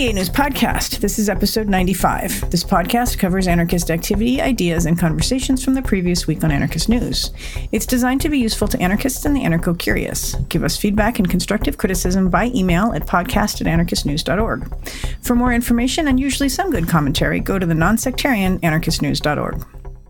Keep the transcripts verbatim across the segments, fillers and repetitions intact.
eighty-eight News Podcast. This is episode ninety-five. This podcast covers anarchist activity, ideas, and conversations from the previous week on anarchist news. It's designed to be useful to anarchists and the anarcho-curious. Give us feedback and constructive criticism by email at podcast at anarchist news dot org. For more information and usually some good commentary, go to the non-sectarian anarchist news dot org.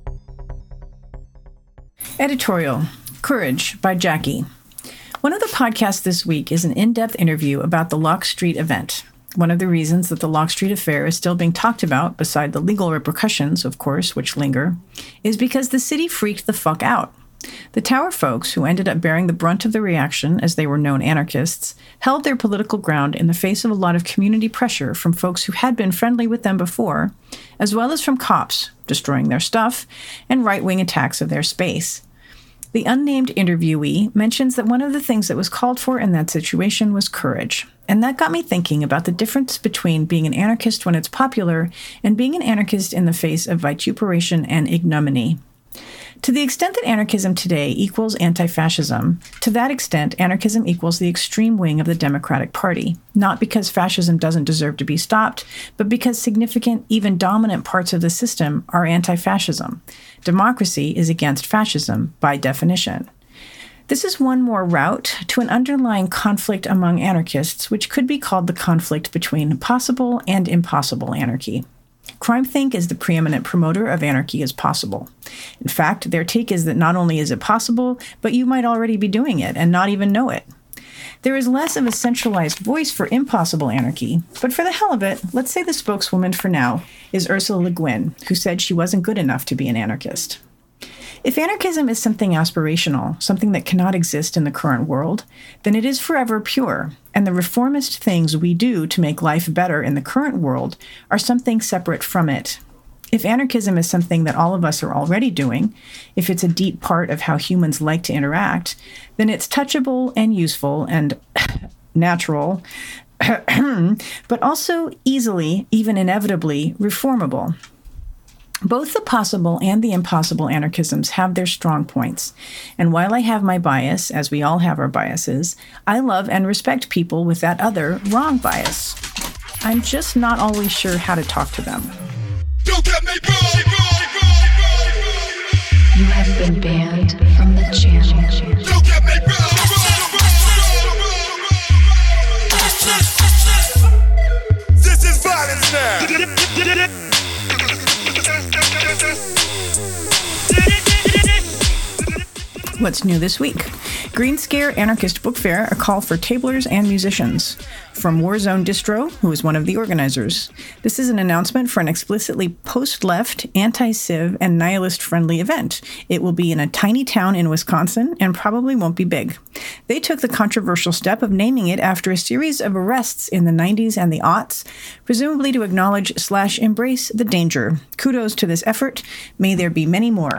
Editorial: Courage by Jackie. One of the podcasts this week is an in-depth interview about the Locke Street event. One of the reasons that the Locke Street affair is still being talked about, beside the legal repercussions, of course, which linger, is because the city freaked the fuck out. The Tower folks, who ended up bearing the brunt of the reaction as they were known anarchists, held their political ground in the face of a lot of community pressure from folks who had been friendly with them before, as well as from cops, destroying their stuff, and right-wing attacks of their space. The unnamed interviewee mentions that one of the things that was called for in that situation was courage. And that got me thinking about the difference between being an anarchist when it's popular and being an anarchist in the face of vituperation and ignominy. To the extent that anarchism today equals anti-fascism, to that extent, anarchism equals the extreme wing of the Democratic Party, not because fascism doesn't deserve to be stopped, but because significant, even dominant parts of the system are anti-fascism. Democracy is against fascism, by definition. This is one more route to an underlying conflict among anarchists, which could be called the conflict between possible and impossible anarchy. CrimethInc is the preeminent promoter of anarchy as possible. In fact, their take is that not only is it possible, but you might already be doing it and not even know it. There is less of a centralized voice for impossible anarchy, but for the hell of it, let's say the spokeswoman for now is Ursula Le Guin, who said she wasn't good enough to be an anarchist. If anarchism is something aspirational, something that cannot exist in the current world, then it is forever pure, and the reformist things we do to make life better in the current world are something separate from it. If anarchism is something that all of us are already doing, if it's a deep part of how humans like to interact, then it's touchable and useful and natural, but also easily, even inevitably, reformable. Both the possible and the impossible anarchisms have their strong points, and while I have my bias, as we all have our biases, I love and respect people with that other, wrong bias. I'm just not always sure how to talk to them. Don't get me wrong. You have been banned from the channel. Don't get me wrong. This is violence now. What's new this week? Green Scare Anarchist Book Fair, a call for tablers and musicians. From Warzone Distro, who is one of the organizers. This is an announcement for an explicitly post-left, anti-civ, and nihilist-friendly event. It will be in a tiny town in Wisconsin and probably won't be big. They took the controversial step of naming it after a series of arrests in the nineties and the aughts, presumably to acknowledge slash embrace the danger. Kudos to this effort. May there be many more.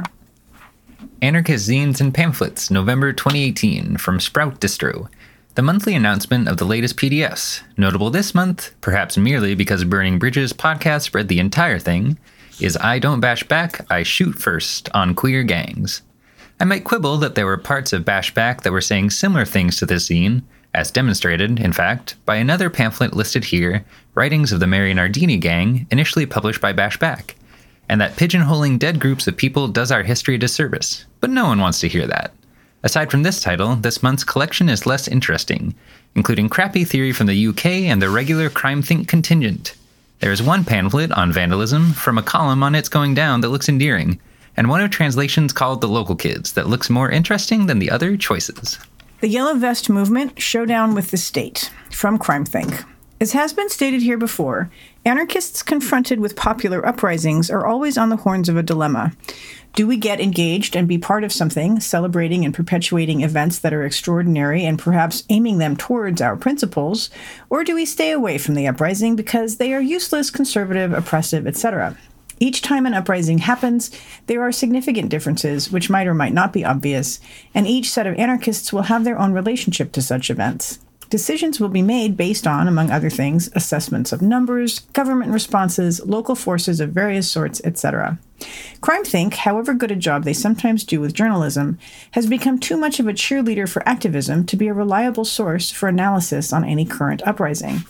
Anarchist Zines and Pamphlets, November twenty eighteen, from Sprout Distro. The monthly announcement of the latest P D Fs. Notable this month, perhaps merely because Burning Bridges podcast spread the entire thing, is I Don't Bash Back, I Shoot First on queer gangs. I might quibble that there were parts of Bash Back that were saying similar things to this zine, as demonstrated, in fact, by another pamphlet listed here, Writings of the Mary Nardini Gang, initially published by Bash Back. And that pigeonholing dead groups of people does our history a disservice, but no one wants to hear that. Aside from this title, this month's collection is less interesting, including crappy theory from the U K and the regular CrimethInc contingent. There is one pamphlet on vandalism from a column on It's Going Down that looks endearing, and one of translations called The Local Kids that looks more interesting than the other choices. The Yellow Vest Movement, Showdown with the State, from CrimethInc. As has been stated here before, anarchists confronted with popular uprisings are always on the horns of a dilemma. Do we get engaged and be part of something, celebrating and perpetuating events that are extraordinary and perhaps aiming them towards our principles, or do we stay away from the uprising because they are useless, conservative, oppressive, et cetera? Each time an uprising happens, there are significant differences which might or might not be obvious, and each set of anarchists will have their own relationship to such events. Decisions will be made based on, among other things, assessments of numbers, government responses, local forces of various sorts, et cetera. CrimethInc, however good a job they sometimes do with journalism, has become too much of a cheerleader for activism to be a reliable source for analysis on any current uprising.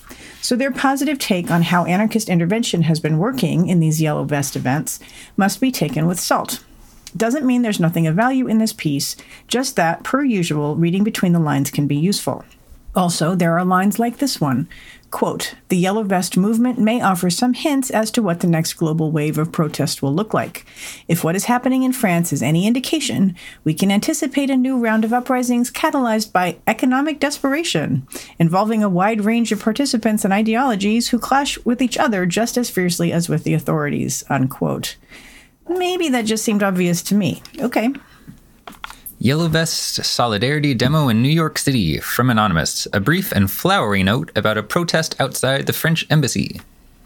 So their positive take on how anarchist intervention has been working in these yellow vest events must be taken with salt. Doesn't mean there's nothing of value in this piece, just that, per usual, reading between the lines can be useful. Also, there are lines like this one. Quote, the Yellow Vest movement may offer some hints as to what the next global wave of protest will look like. If what is happening in France is any indication, we can anticipate a new round of uprisings catalyzed by economic desperation, involving a wide range of participants and ideologies who clash with each other just as fiercely as with the authorities, unquote. Maybe that just seemed obvious to me. Okay. Yellow Vest Solidarity Demo in New York City from Anonymous. A brief and flowery note about a protest outside the French embassy.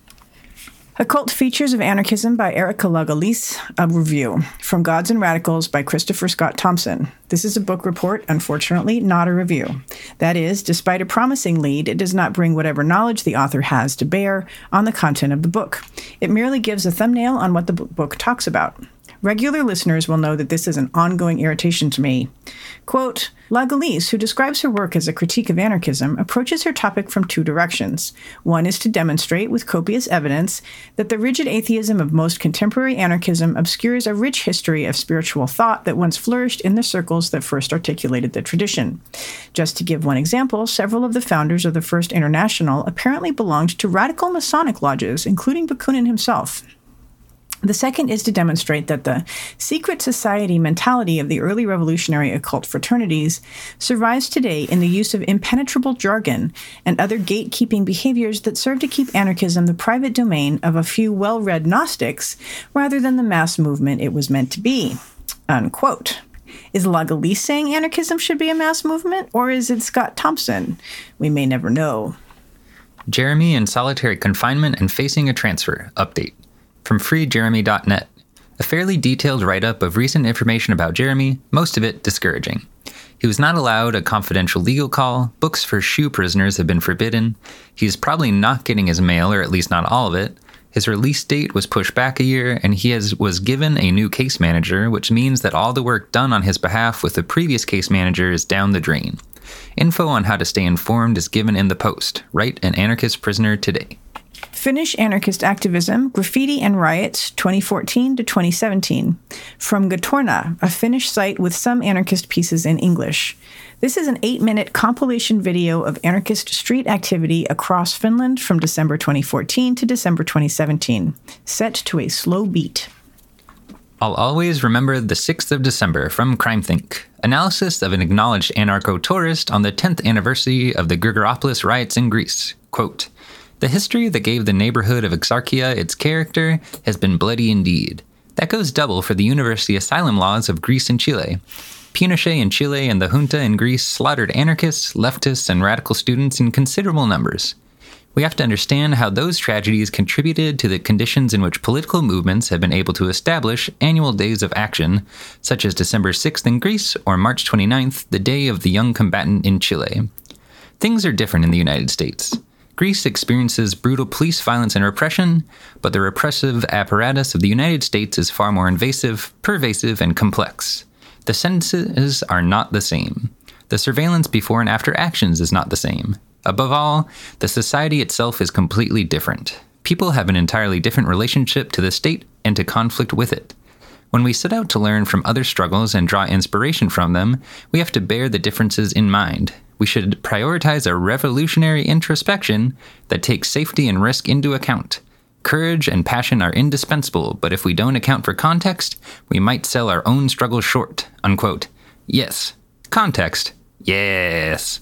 Occult Features of Anarchism by Erica Lagalis, a review. From Gods and Radicals by Christopher Scott Thompson. This is a book report, unfortunately, not a review. That is, despite a promising lead, it does not bring whatever knowledge the author has to bear on the content of the book. It merely gives a thumbnail on what the book talks about. Regular listeners will know that this is an ongoing irritation to me. Quote, Lagalis, who describes her work as a critique of anarchism, approaches her topic from two directions. One is to demonstrate, with copious evidence, that the rigid atheism of most contemporary anarchism obscures a rich history of spiritual thought that once flourished in the circles that first articulated the tradition. Just to give one example, several of the founders of the First International apparently belonged to radical Masonic lodges, including Bakunin himself. The second is to demonstrate that the secret society mentality of the early revolutionary occult fraternities survives today in the use of impenetrable jargon and other gatekeeping behaviors that serve to keep anarchism the private domain of a few well-read Gnostics rather than the mass movement it was meant to be. Unquote. Is Lagalis saying anarchism should be a mass movement, or is it Scott Thompson? We may never know. Jeremy in solitary confinement and facing a transfer. Update. From free jeremy dot net. A fairly detailed write-up of recent information about Jeremy, most of it discouraging. He was not allowed a confidential legal call, books for shoe prisoners have been forbidden, he's probably not getting his mail, or at least not all of it, his release date was pushed back a year, and he has, was given a new case manager, which means that all the work done on his behalf with the previous case manager is down the drain. Info on how to stay informed is given in the post. Write an anarchist prisoner today. Finnish Anarchist Activism, Graffiti and Riots, twenty fourteen to twenty seventeen. From Gatorna, a Finnish site with some anarchist pieces in English. This is an eight-minute compilation video of anarchist street activity across Finland from December twenty fourteen to December twenty seventeen, set to a slow beat. I'll always remember the sixth of December from CrimeThink. Analysis of an acknowledged anarcho-tourist on the tenth anniversary of the Grigoropoulos riots in Greece. Quote, the history that gave the neighborhood of Exarchia its character has been bloody indeed. That goes double for the university asylum laws of Greece and Chile. Pinochet in Chile and the junta in Greece slaughtered anarchists, leftists, and radical students in considerable numbers. We have to understand how those tragedies contributed to the conditions in which political movements have been able to establish annual days of action, such as December sixth in Greece or March twenty-ninth, the Day of the Young Combatant in Chile. Things are different in the United States. Greece experiences brutal police violence and repression, but the repressive apparatus of the United States is far more invasive, pervasive, and complex. The sentences are not the same. The surveillance before and after actions is not the same. Above all, the society itself is completely different. People have an entirely different relationship to the state and to conflict with it. When we set out to learn from other struggles and draw inspiration from them, we have to bear the differences in mind. We should prioritize a revolutionary introspection that takes safety and risk into account. Courage and passion are indispensable, but if we don't account for context, we might sell our own struggle short. Unquote. Yes. Context. Yes.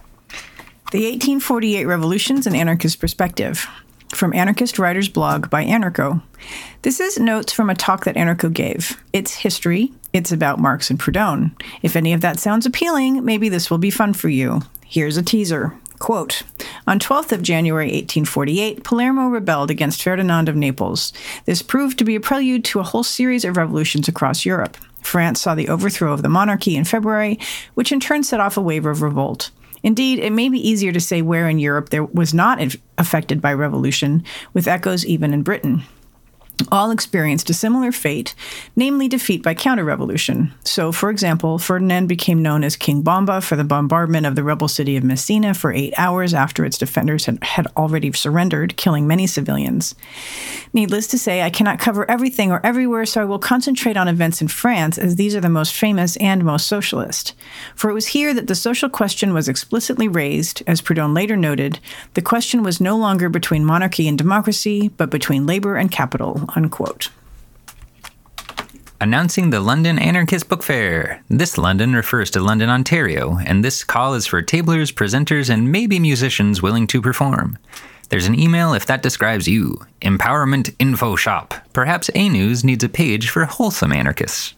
The eighteen forty-eight Revolutions, an Anarchist Perspective. From Anarchist Writers Blog by Anarcho. This is notes from a talk that Anarcho gave. It's history. It's about Marx and Proudhon. If any of that sounds appealing, maybe this will be fun for you. Here's a teaser. Quote, on twelfth of January eighteen forty-eight, Palermo rebelled against Ferdinand of Naples. This proved to be a prelude to a whole series of revolutions across Europe. France saw the overthrow of the monarchy in February, which in turn set off a wave of revolt. Indeed, it may be easier to say where in Europe there was not affected by revolution, with echoes even in Britain. all experienced a similar fate, namely defeat by counter-revolution. So, for example, Ferdinand became known as King Bomba for the bombardment of the rebel city of Messina for eight hours after its defenders had, had already surrendered, killing many civilians. Needless to say, I cannot cover everything or everywhere, so I will concentrate on events in France, as these are the most famous and most socialist. For it was here that the social question was explicitly raised. As Proudhon later noted, the question was no longer between monarchy and democracy, but between labor and capital. Unquote. Announcing the London Anarchist Book Fair. This London refers to London, Ontario, and this call is for tablers, presenters, and maybe musicians willing to perform. There's an email if that describes you. Empowerment Info Shop. Perhaps A News needs a page for wholesome anarchists.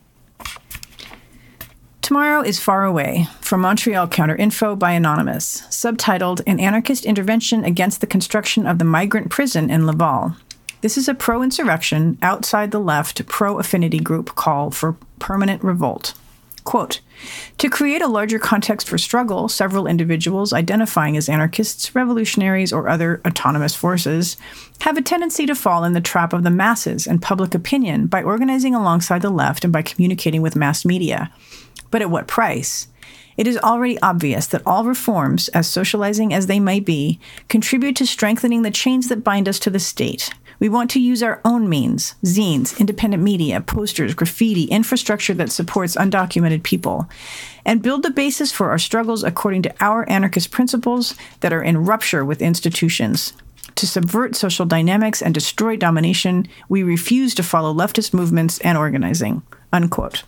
Tomorrow is Far Away, from Montreal Counter-Info by Anonymous, subtitled An Anarchist Intervention Against the Construction of the Migrant Prison in Laval. This is a pro-insurrection, outside-the-left, pro-affinity group call for permanent revolt. Quote, to create a larger context for struggle, several individuals identifying as anarchists, revolutionaries, or other autonomous forces have a tendency to fall in the trap of the masses and public opinion by organizing alongside the left and by communicating with mass media. But at what price? It is already obvious that all reforms, as socializing as they may be, contribute to strengthening the chains that bind us to the state. We want to use our own means, zines, independent media, posters, graffiti, infrastructure that supports undocumented people, and build the basis for our struggles according to our anarchist principles that are in rupture with institutions. To subvert social dynamics and destroy domination, we refuse to follow leftist movements and organizing. Unquote.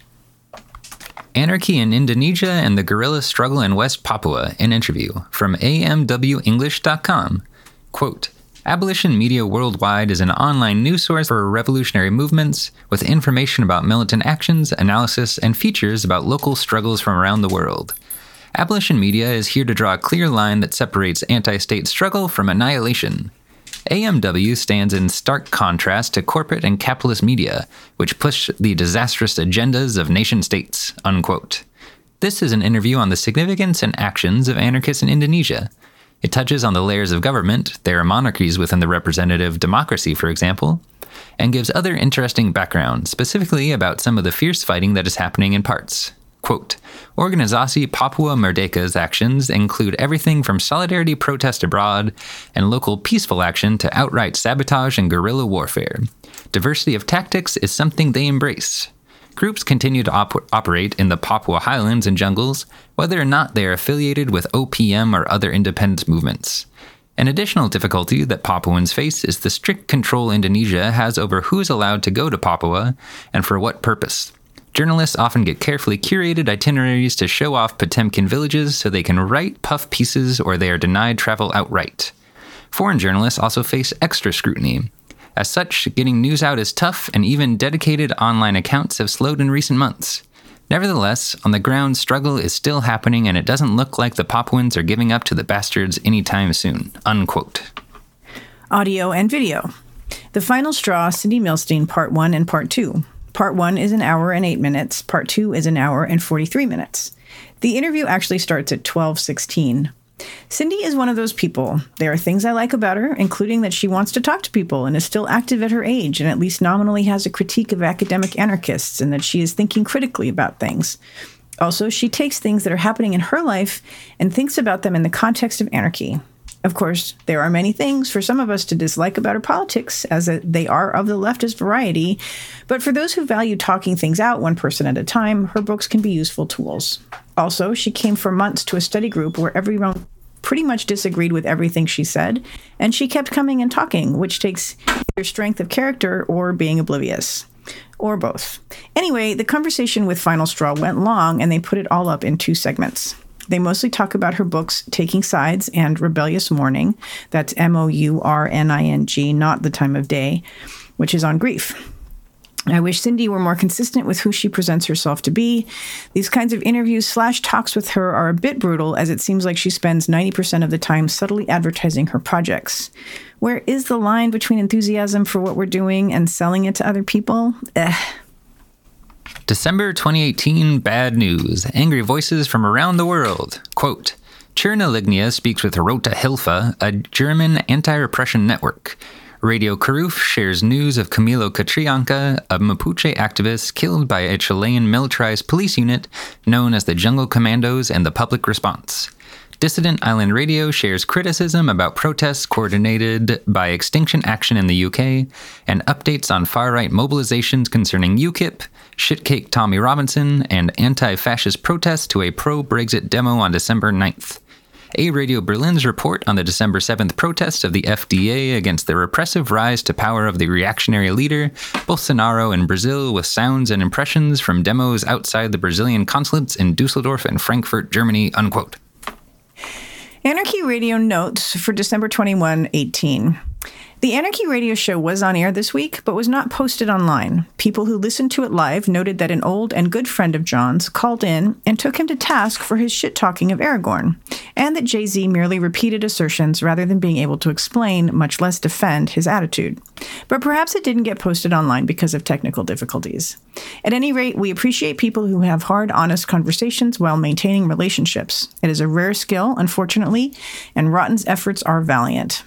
Anarchy in Indonesia and the Guerrilla Struggle in West Papua, an interview, from A M W English dot com. Quote, Abolition Media Worldwide is an online news source for revolutionary movements with information about militant actions, analysis, and features about local struggles from around the world. Abolition Media is here to draw a clear line that separates anti-state struggle from annihilation. A M W stands in stark contrast to corporate and capitalist media, which push the disastrous agendas of nation-states, unquote. This is an interview on the significance and actions of anarchists in Indonesia. It touches on the layers of government, their monarchies within the representative democracy, for example, and gives other interesting background, specifically about some of the fierce fighting that is happening in parts. Quote, Organisasi Papua Merdeka's actions include everything from solidarity protest abroad and local peaceful action to outright sabotage and guerrilla warfare. Diversity of tactics is something they embrace. Groups continue to op- operate in the Papua highlands and jungles, whether or not they are affiliated with O P M or other independence movements. An additional difficulty that Papuans face is the strict control Indonesia has over who is allowed to go to Papua and for what purpose. Journalists often get carefully curated itineraries to show off Potemkin villages so they can write puff pieces or they are denied travel outright. Foreign journalists also face extra scrutiny. As such, getting news out is tough, and even dedicated online accounts have slowed in recent months. Nevertheless, on the ground, struggle is still happening, and it doesn't look like the Papuans are giving up to the bastards anytime soon. Unquote. Audio and video. The Final Straw, Cindy Milstein, Part one and Part two. Part one is an hour and eight minutes. Part two is an hour and forty-three minutes. The interview actually starts at twelve sixteen. Cindy is one of those people. There are things I like about her, including that she wants to talk to people and is still active at her age and at least nominally has a critique of academic anarchists and that she is thinking critically about things. Also, she takes things that are happening in her life and thinks about them in the context of anarchy. Of course, there are many things for some of us to dislike about her politics, as they are of the leftist variety, but for those who value talking things out one person at a time, her books can be useful tools. Also, she came for months to a study group where everyone pretty much disagreed with everything she said, and she kept coming and talking, which takes either strength of character or being oblivious. Or both. Anyway, the conversation with Final Straw went long, and they put it all up in two segments. They mostly talk about her books, Taking Sides and Rebellious Mourning. That's M O U R N I N G, not the time of day, which is on grief. I wish Cindy were more consistent with who she presents herself to be. These kinds of interviews slash talks with her are a bit brutal, as it seems like she spends ninety percent of the time subtly advertising her projects. Where is the line between enthusiasm for what we're doing and selling it to other people? Ugh. December twenty eighteen, bad news. Angry voices from around the world. Quote, Tjärna Lignia speaks with Rota Hilfa, a German anti-repression network. Radio Karuf shares news of Camilo Catrianca, a Mapuche activist killed by a Chilean militarized police unit known as the Jungle Commandos, and the public response. Dissident Island Radio shares criticism about protests coordinated by Extinction Action in the U K, and updates on far-right mobilizations concerning UKIP, Shitcake Tommy Robinson, and anti-fascist protests to a pro-Brexit demo on December ninth. A Radio Berlin's report on the December seventh protests of the F D A against the repressive rise to power of the reactionary leader, Bolsonaro, in Brazil, with sounds and impressions from demos outside the Brazilian consulates in Dusseldorf and Frankfurt, Germany, unquote. Anarchy Radio notes for December twenty-first, eighteen. The Anarchy Radio show was on air this week, but was not posted online. People who listened to it live noted that an old and good friend of John's called in and took him to task for his shit-talking of Aragorn, and that Jay-Z merely repeated assertions rather than being able to explain, much less defend, his attitude. But perhaps it didn't get posted online because of technical difficulties. At any rate, we appreciate people who have hard, honest conversations while maintaining relationships. It is a rare skill, unfortunately, and Rotten's efforts are valiant.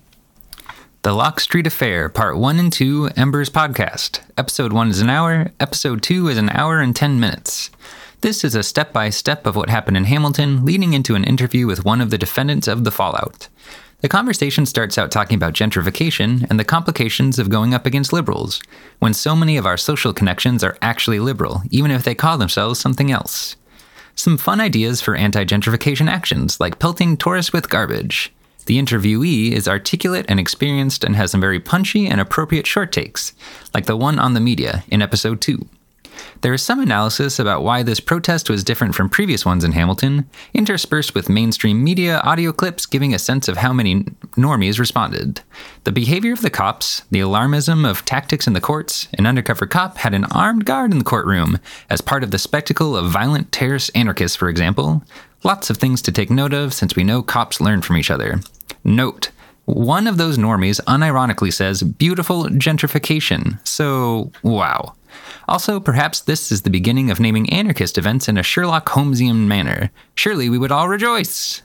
The Lock Street Affair, Part one and two, Embers Podcast. Episode one is an hour, Episode two is an hour and ten minutes. This is a step-by-step of what happened in Hamilton, leading into an interview with one of the defendants of the fallout. The conversation starts out talking about gentrification and the complications of going up against liberals, when so many of our social connections are actually liberal, even if they call themselves something else. Some fun ideas for anti-gentrification actions, like pelting tourists with garbage. The interviewee is articulate and experienced and has some very punchy and appropriate short takes, like the one on the media in episode two. There is some analysis about why this protest was different from previous ones in Hamilton, interspersed with mainstream media audio clips giving a sense of how many normies responded. The behavior of the cops, the alarmism of tactics in the courts, an undercover cop had an armed guard in the courtroom as part of the spectacle of violent terrorist anarchists, for example. Lots of things to take note of since we know cops learn from each other. Note, one of those normies unironically says beautiful gentrification, so wow. Also, perhaps this is the beginning of naming anarchist events in a Sherlock Holmesian manner. Surely we would all rejoice.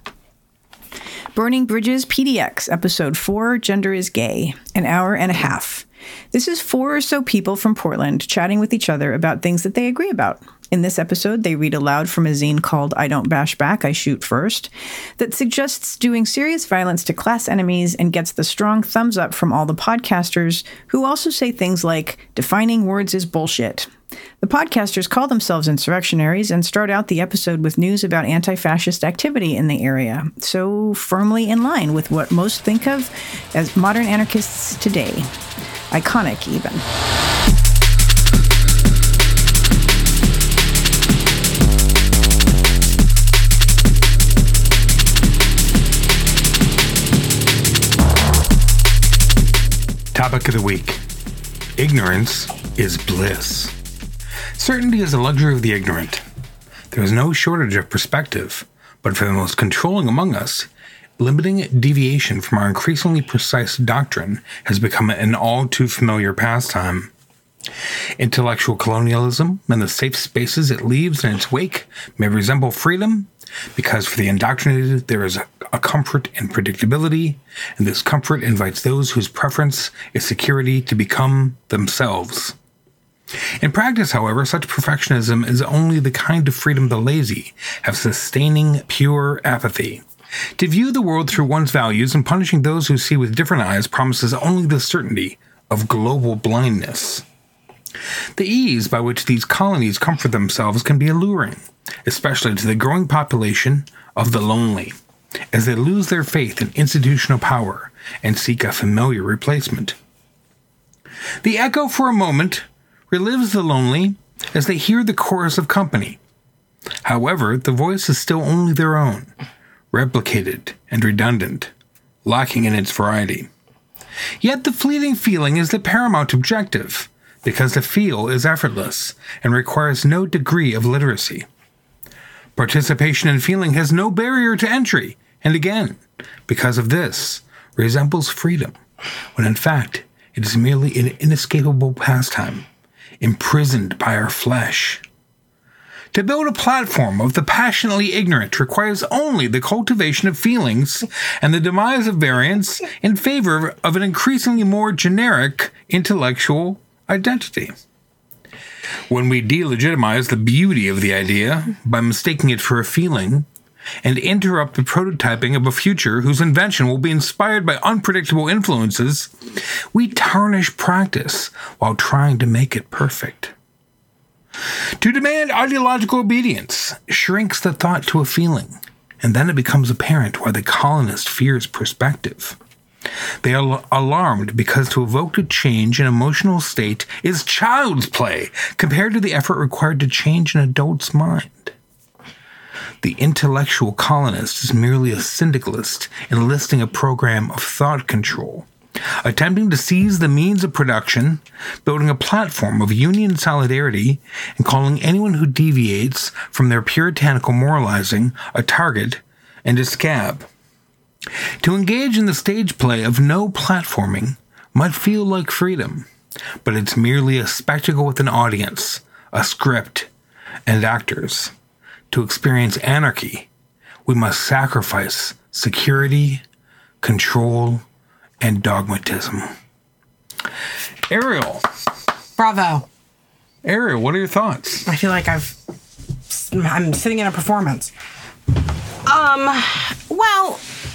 Burning Bridges P D X, Episode four, Gender is Gay, an hour and a half. This is four or so people from Portland chatting with each other about things that they agree about. In this episode, they read aloud from a zine called I Don't Bash Back, I Shoot First, that suggests doing serious violence to class enemies and gets the strong thumbs up from all the podcasters, who also say things like, defining words is bullshit. The podcasters call themselves insurrectionaries and start out the episode with news about anti-fascist activity in the area, so firmly in line with what most think of as modern anarchists today. Iconic, even. Topic of the week. Ignorance is bliss. Certainty is the luxury of the ignorant. There is no shortage of perspective, but for the most controlling among us, limiting deviation from our increasingly precise doctrine has become an all too familiar pastime. Intellectual colonialism and the safe spaces it leaves in its wake may resemble freedom, because for the indoctrinated there is a comfort in predictability, and this comfort invites those whose preference is security to become themselves. In practice, however, such perfectionism is only the kind of freedom the lazy have sustaining pure apathy. To view the world through one's values and punishing those who see with different eyes promises only the certainty of global blindness. The ease by which these colonies comfort themselves can be alluring, especially to the growing population of the lonely, as they lose their faith in institutional power and seek a familiar replacement. The echo for a moment relives the lonely as they hear the chorus of company. However, the voice is still only their own, replicated and redundant, lacking in its variety. Yet the fleeting feeling is the paramount objective, because the feel is effortless and requires no degree of literacy. Participation in feeling has no barrier to entry, and again, because of this, resembles freedom, when in fact it is merely an inescapable pastime, imprisoned by our flesh. To build a platform of the passionately ignorant requires only the cultivation of feelings and the demise of variance in favor of an increasingly more generic intellectual identity. When we delegitimize the beauty of the idea by mistaking it for a feeling and interrupt the prototyping of a future whose invention will be inspired by unpredictable influences, we tarnish practice while trying to make it perfect. To demand ideological obedience shrinks the thought to a feeling, and then it becomes apparent why the colonist fears perspective. They are alarmed because to evoke a change in emotional state is child's play compared to the effort required to change an adult's mind. The intellectual colonist is merely a syndicalist enlisting a program of thought control, attempting to seize the means of production, building a platform of union solidarity, and calling anyone who deviates from their puritanical moralizing a target and a scab. To engage in the stage play of no platforming might feel like freedom, but it's merely a spectacle with an audience, a script, and actors. To experience anarchy, we must sacrifice security, control, and dogmatism. Ariel. Bravo. Ariel, what are your thoughts? I feel like I've, I'm sitting in a performance. Um, well,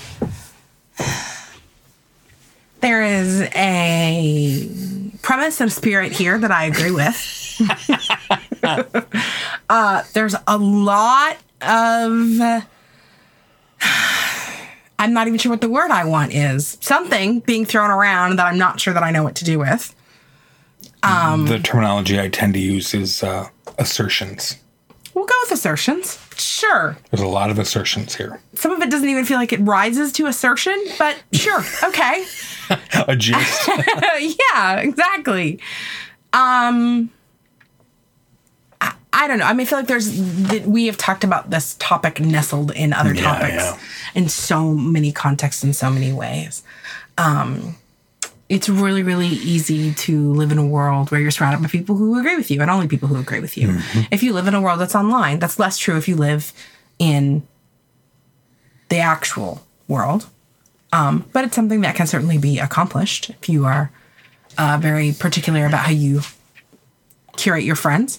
there is a premise and spirit here that I agree with. uh, there's a lot of, uh, I'm not even sure what the word I want is. Something being thrown around that I'm not sure that I know what to do with. Um, the terminology I tend to use is uh, assertions. We'll go with assertions. Sure. There's a lot of assertions here. Some of it doesn't even feel like it rises to assertion, but sure. Okay. A gist. Yeah, exactly. Um, I, I don't know. I mean, I feel like there's, we have talked about this topic nestled in other Yeah, topics yeah. in so many contexts, in so many ways. Um, it's really, really easy to live in a world where you're surrounded by people who agree with you and only people who agree with you. Mm-hmm. If you live in a world that's online, that's less true if you live in the actual world. Um, but it's something that can certainly be accomplished if you are uh, very particular about how you curate your friends.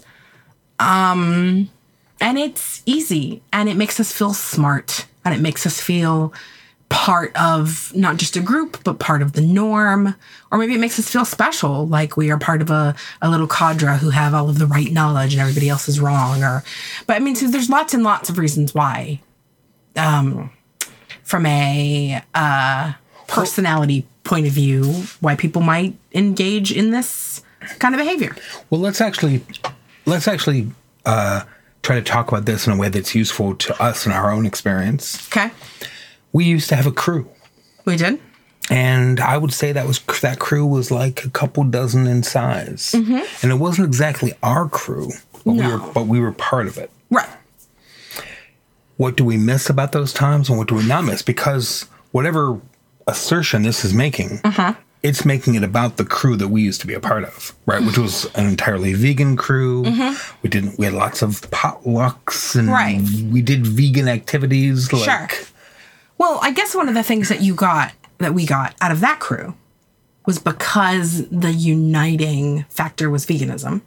Um, and it's easy, and it makes us feel smart, and it makes us feel part of not just a group, but part of the norm. Or maybe it makes us feel special, like we are part of a, a little cadre who have all of the right knowledge and everybody else is wrong. Or, but I mean, so there's lots and lots of reasons why, um, from a uh, personality point of view, why people might engage in this kind of behavior. Well, let's actually, let's actually uh, try to talk about this in a way that's useful to us in our own experience. Okay. We used to have a crew. We did? And I would say that was that crew was like a couple dozen in size. Mm-hmm. And it wasn't exactly our crew, but, No. we were, but we were part of it. Right. What do we miss about those times and what do we not miss? Because whatever assertion this is making, Mm-hmm. it's making it about the crew that we used to be a part of, right? Which was an entirely vegan crew. Mm-hmm. We didn't. We had lots of potlucks and Right. we did vegan activities. Like, Sure. Well, I guess one of the things that you got, that we got out of that crew was because the uniting factor was veganism.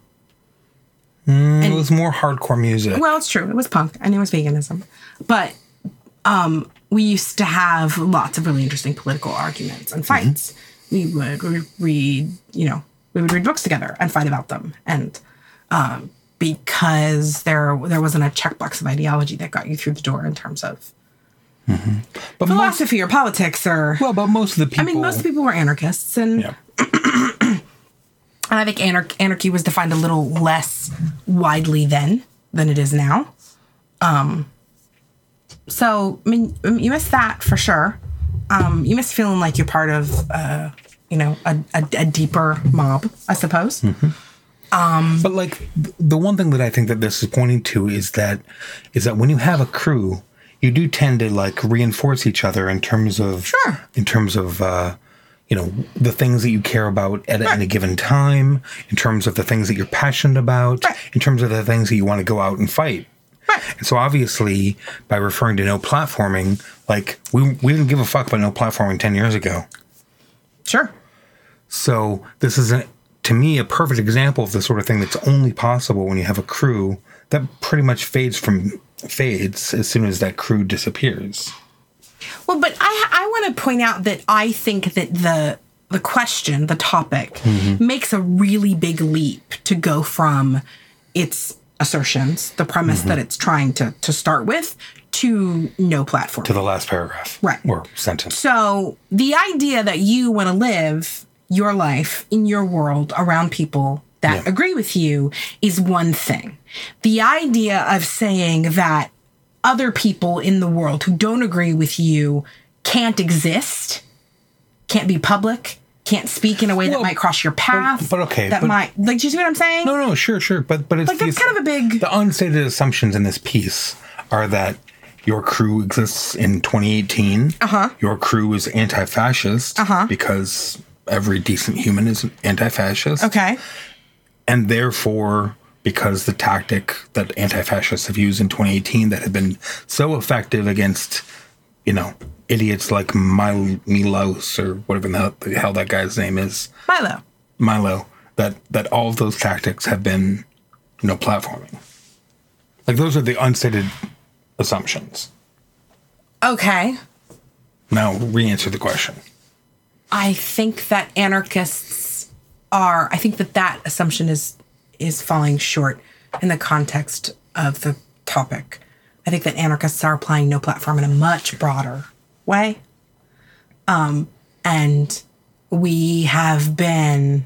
It was more hardcore music. Well, it's true. It was punk and it was veganism. But um, we used to have lots of really interesting political arguments and fights. Mm-hmm. We would re- read, you know, we would read books together and fight about them. And um, because there there wasn't a checkbox of ideology that got you through the door in terms of Mm-hmm. But most, philosophy or politics or... well, but most of the people... I mean, most of the people were anarchists. And, Yeah. and I think anar- anarchy was defined a little less widely then than it is now. Um, so, I mean, you miss that for sure. Um, you miss feeling like you're part of, uh, you know, a, a, a deeper mob, I suppose. Mm-hmm. Um, but like th- the one thing that I think that this is pointing to is that is that when you have a crew, you do tend to like reinforce each other in terms of Sure. in terms of uh, you know, the things that you care about at Right. any given time, in terms of the things that you're passionate about, Right. in terms of the things that you want to go out and fight. Right. And so obviously, by referring to no platforming, like, we, we didn't give a fuck about no platforming ten years ago. Sure. So this is, a, to me, a perfect example of the sort of thing that's only possible when you have a crew that pretty much fades from fades as soon as that crew disappears. Well, but I I want to point out that I think that the the question, the topic, Mm-hmm. makes a really big leap to go from its assertions, the premise Mm-hmm. that it's trying to to start with, to no platform. To the last paragraph. Right. Or sentence. So the idea that you want to live your life in your world around people that Yeah. agree with you is one thing. The idea of saying that other people in the world who don't agree with you can't exist, can't be public, can't speak in a way that Well, might cross your path. but okay, That but- might, like, do you see what I'm saying? No, no, sure, sure. But but it's Like, that's these- kind of a big- The unstated assumptions in this piece are that your crew exists in twenty eighteen. Uh-huh. Your crew is anti-fascist. Uh-huh. Because every decent human is anti-fascist. Okay. And therefore, because the tactic that anti-fascists have used in twenty eighteen that have been so effective against, you know, idiots like Mil- Milos or whatever the hell, the hell that guy's name is, Milo. Milo, that, that all of those tactics have been no platforming. Like, those are the unstated assumptions. Okay. Now, re-answer the question. I think that anarchists are, I think that that assumption is is falling short in the context of the topic. I think that anarchists are applying no platform in a much broader way. Um, and we have been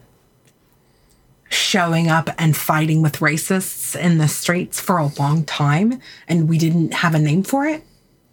showing up and fighting with racists in the streets for a long time, and we didn't have a name for it.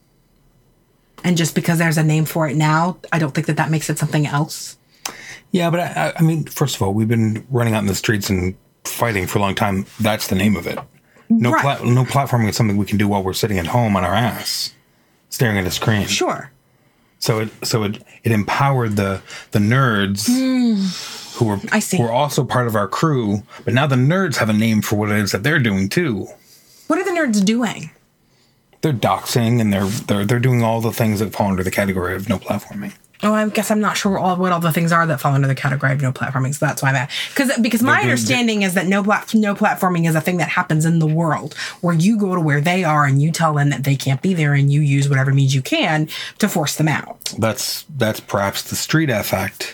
And just because there's a name for it now, I don't think that that makes it something else. Yeah, but I, I mean, first of all, we've been running out in the streets and fighting for a long time. That's the name of it. No, Right. pla- no platforming is something we can do while we're sitting at home on our ass, staring at a screen. Sure. So it so it, it empowered the the nerds who were I see. who were also part of our crew, but now the nerds have a name for what it is that they're doing too. What are the nerds doing? They're doxing and they're they're they're doing all the things that fall under the category of no platforming. Oh, I guess I'm not sure all what all the things are that fall under the category of no platforming. So that's why that because because my They're doing- understanding is that no plat- no platforming is a thing that happens in the world where you go to where they are and you tell them that they can't be there and you use whatever means you can to force them out. That's that's perhaps the street affect.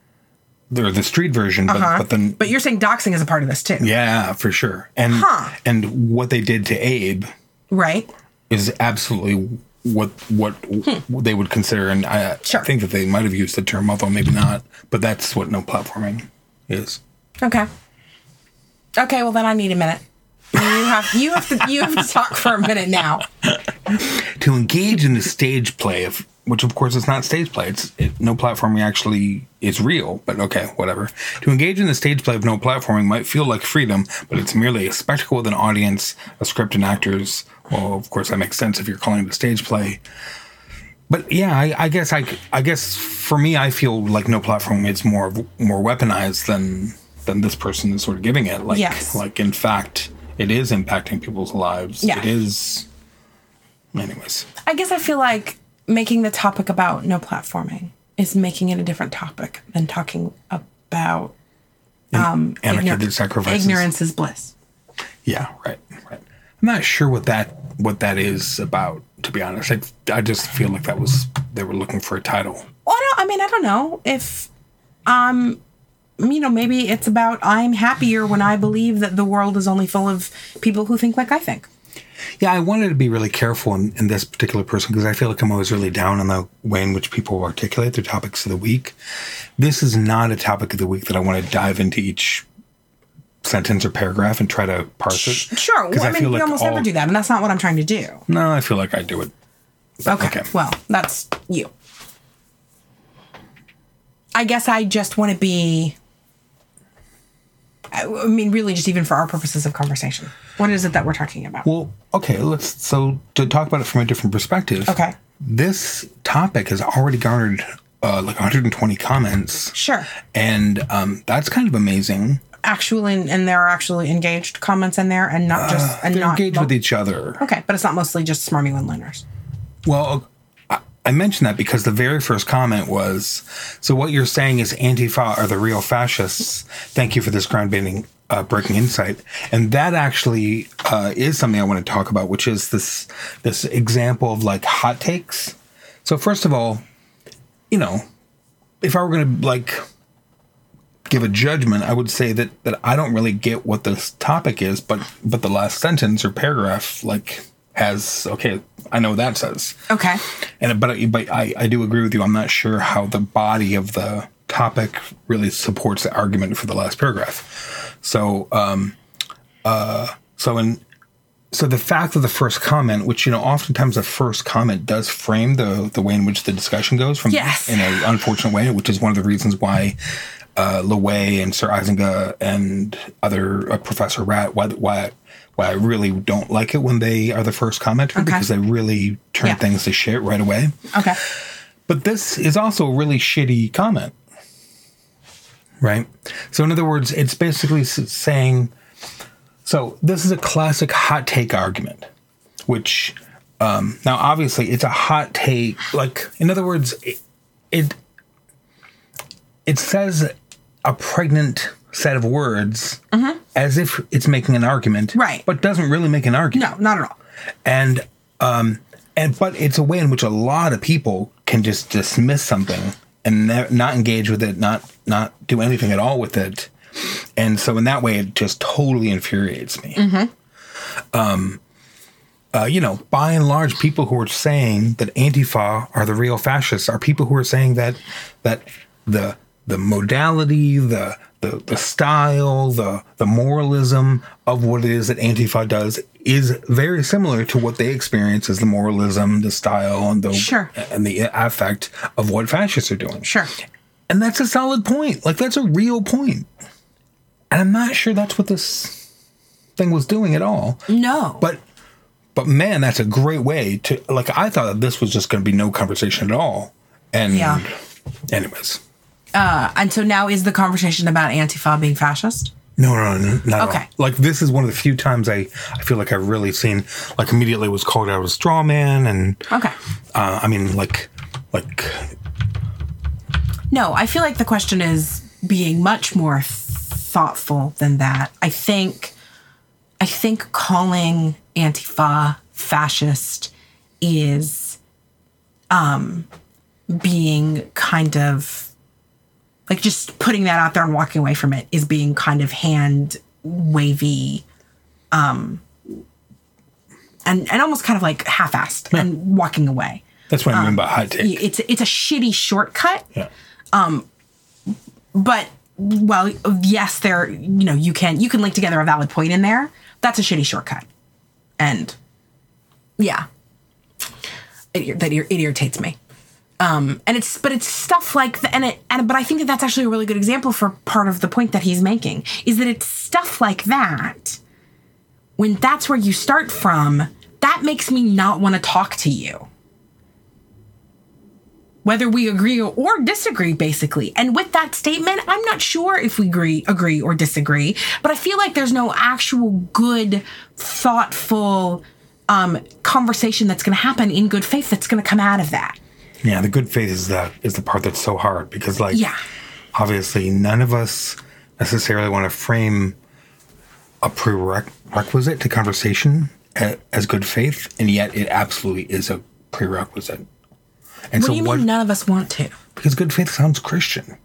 Or the street version, but, Uh-huh. but then But you're saying doxing is a part of this too, yeah, for sure. And Huh. and what they did to Abe right? is absolutely what what they would consider, and I, Sure. I think that they might have used the term, although maybe not. But that's what no platforming is. Okay. Okay. Well, then I need a minute. You have you have to you have to talk for a minute now. To engage in the stage play of, which of course is not stage play. It's it, no platforming actually is real, but okay, whatever. To engage in the stage play of no platforming might feel like freedom, but it's merely a spectacle with an audience, a script and actors. Well, of course that makes sense if you're calling it a stage play. But yeah, I, I guess I, I guess for me, I feel like no platforming is more more weaponized than than this person is sort of giving it. Like, Yes. like in fact, it is impacting people's lives. Yeah. It is. Anyways. I guess I feel like making the topic about no platforming is making it a different topic than talking about um, Anarchy ignor- that sacrifices. ignorance is bliss. Yeah, right, right. I'm not sure what that what that is about, to be honest. I, I just feel like that was they were looking for a title. Well, I, don't, I mean, I don't know if, um, you know, maybe it's about I'm happier when I believe that the world is only full of people who think like I think. Yeah, I wanted to be really careful in, in this particular person because I feel like I'm always really down on the way in which people articulate their topics of the week. This is not a topic of the week that I want to dive into each sentence or paragraph and try to parse it. Sure. 'Cause Well, I, I mean, feel we like almost all- never do that, and that's not what I'm trying to do. No, I feel like I do it. Okay. Okay. Well, that's you. I guess I just want to be. I I mean, really, just even for our purposes of conversation. What is it that we're talking about? Well, okay, let's so to talk about it from a different perspective. Okay. This topic has already garnered uh, like one hundred twenty comments. Sure. And um, that's kind of amazing. Actually, and there are actually engaged comments in there, and not just and They're not engaged lo- with each other. Okay, but it's not mostly just smarmy one-liners. Well, I, I mentioned that because the very first comment was, so what you're saying is Antifa are the real fascists. Thank you for this groundbreaking uh, breaking insight. And that actually uh, is something I want to talk about, which is this this example of like hot takes. So first of all, you know, if I were going to like give a judgment, I would say that that I don't really get what this topic is, but but the last sentence or paragraph like has, okay, I know what that says. Okay. And but but I, I do agree with you. I'm not sure how the body of the topic really supports the argument for the last paragraph. So um uh so in so the fact of the first comment, which, you know, oftentimes the first comment does frame the the way in which the discussion goes from Yes. in an unfortunate way, which is one of the reasons why uh, Loewe and Sir Isengah and other uh, Professor Rat, why, why why I really don't like it when they are the first commenter, Okay. because they really turn Yeah. things to shit right away. Okay. But this is also a really shitty comment, right? So in other words, it's basically s- saying, so this is a classic hot take argument, which um, now obviously it's a hot take. Like, in other words, it, it it says a pregnant set of words as if it's making an argument, Right. but doesn't really make an argument. No, not at all. And um, and but it's a way in which a lot of people can just dismiss something and ne- not engage with it, not not do anything at all with it. And so in that way, it just totally infuriates me. Um, uh, you know, by and large, people who are saying that Antifa are the real fascists are people who are saying that that the the modality, the the the style, the the moralism of what it is that Antifa does is very similar to what they experience as the moralism, the style, and the Sure. and the affect of what fascists are doing. Sure. And that's a solid point. Like, that's a real point. And I'm not sure that's what this thing was doing at all. No. But, but man, that's a great way to, like, I thought that this was just going to be no conversation at all. And, Yeah. anyways. Uh, and so now is the conversation about Antifa being fascist? No, no, no, not at Okay. all. Like, this is one of the few times I, I feel like I've really seen, like, immediately was called out as a straw man. And, Okay. uh, I mean, like, like, No, I feel like the question is being much more thoughtful than that. I think I think calling Antifa fascist is um being kind of like just putting that out there and walking away from it is being kind of hand wavy um and and almost kind of like half-assed and walking away. that's what I mean by hot take. It's it's a shitty shortcut. Yeah. But well, yes, there. You know, you can you can link together a valid point in there. That's a shitty shortcut, and yeah, it, that ir- it irritates me. Um, and it's but it's stuff like the, and it and but I think that that's actually a really good example for part of the point that he's making is that it's stuff like that. When that's where you start from, that makes me not want to talk to you. Whether we agree or disagree, basically. And with that statement, I'm not sure if we agree, agree or disagree, but I feel like there's no actual good, thoughtful um, conversation that's going to happen in good faith that's going to come out of that. Yeah, the good faith is the is the part that's so hard because, like, Yeah. obviously, none of us necessarily want to frame a prerequisite to conversation a- as good faith, and yet it absolutely is a prerequisite. And What so do you what? mean none of us want to? Because good faith sounds Christian.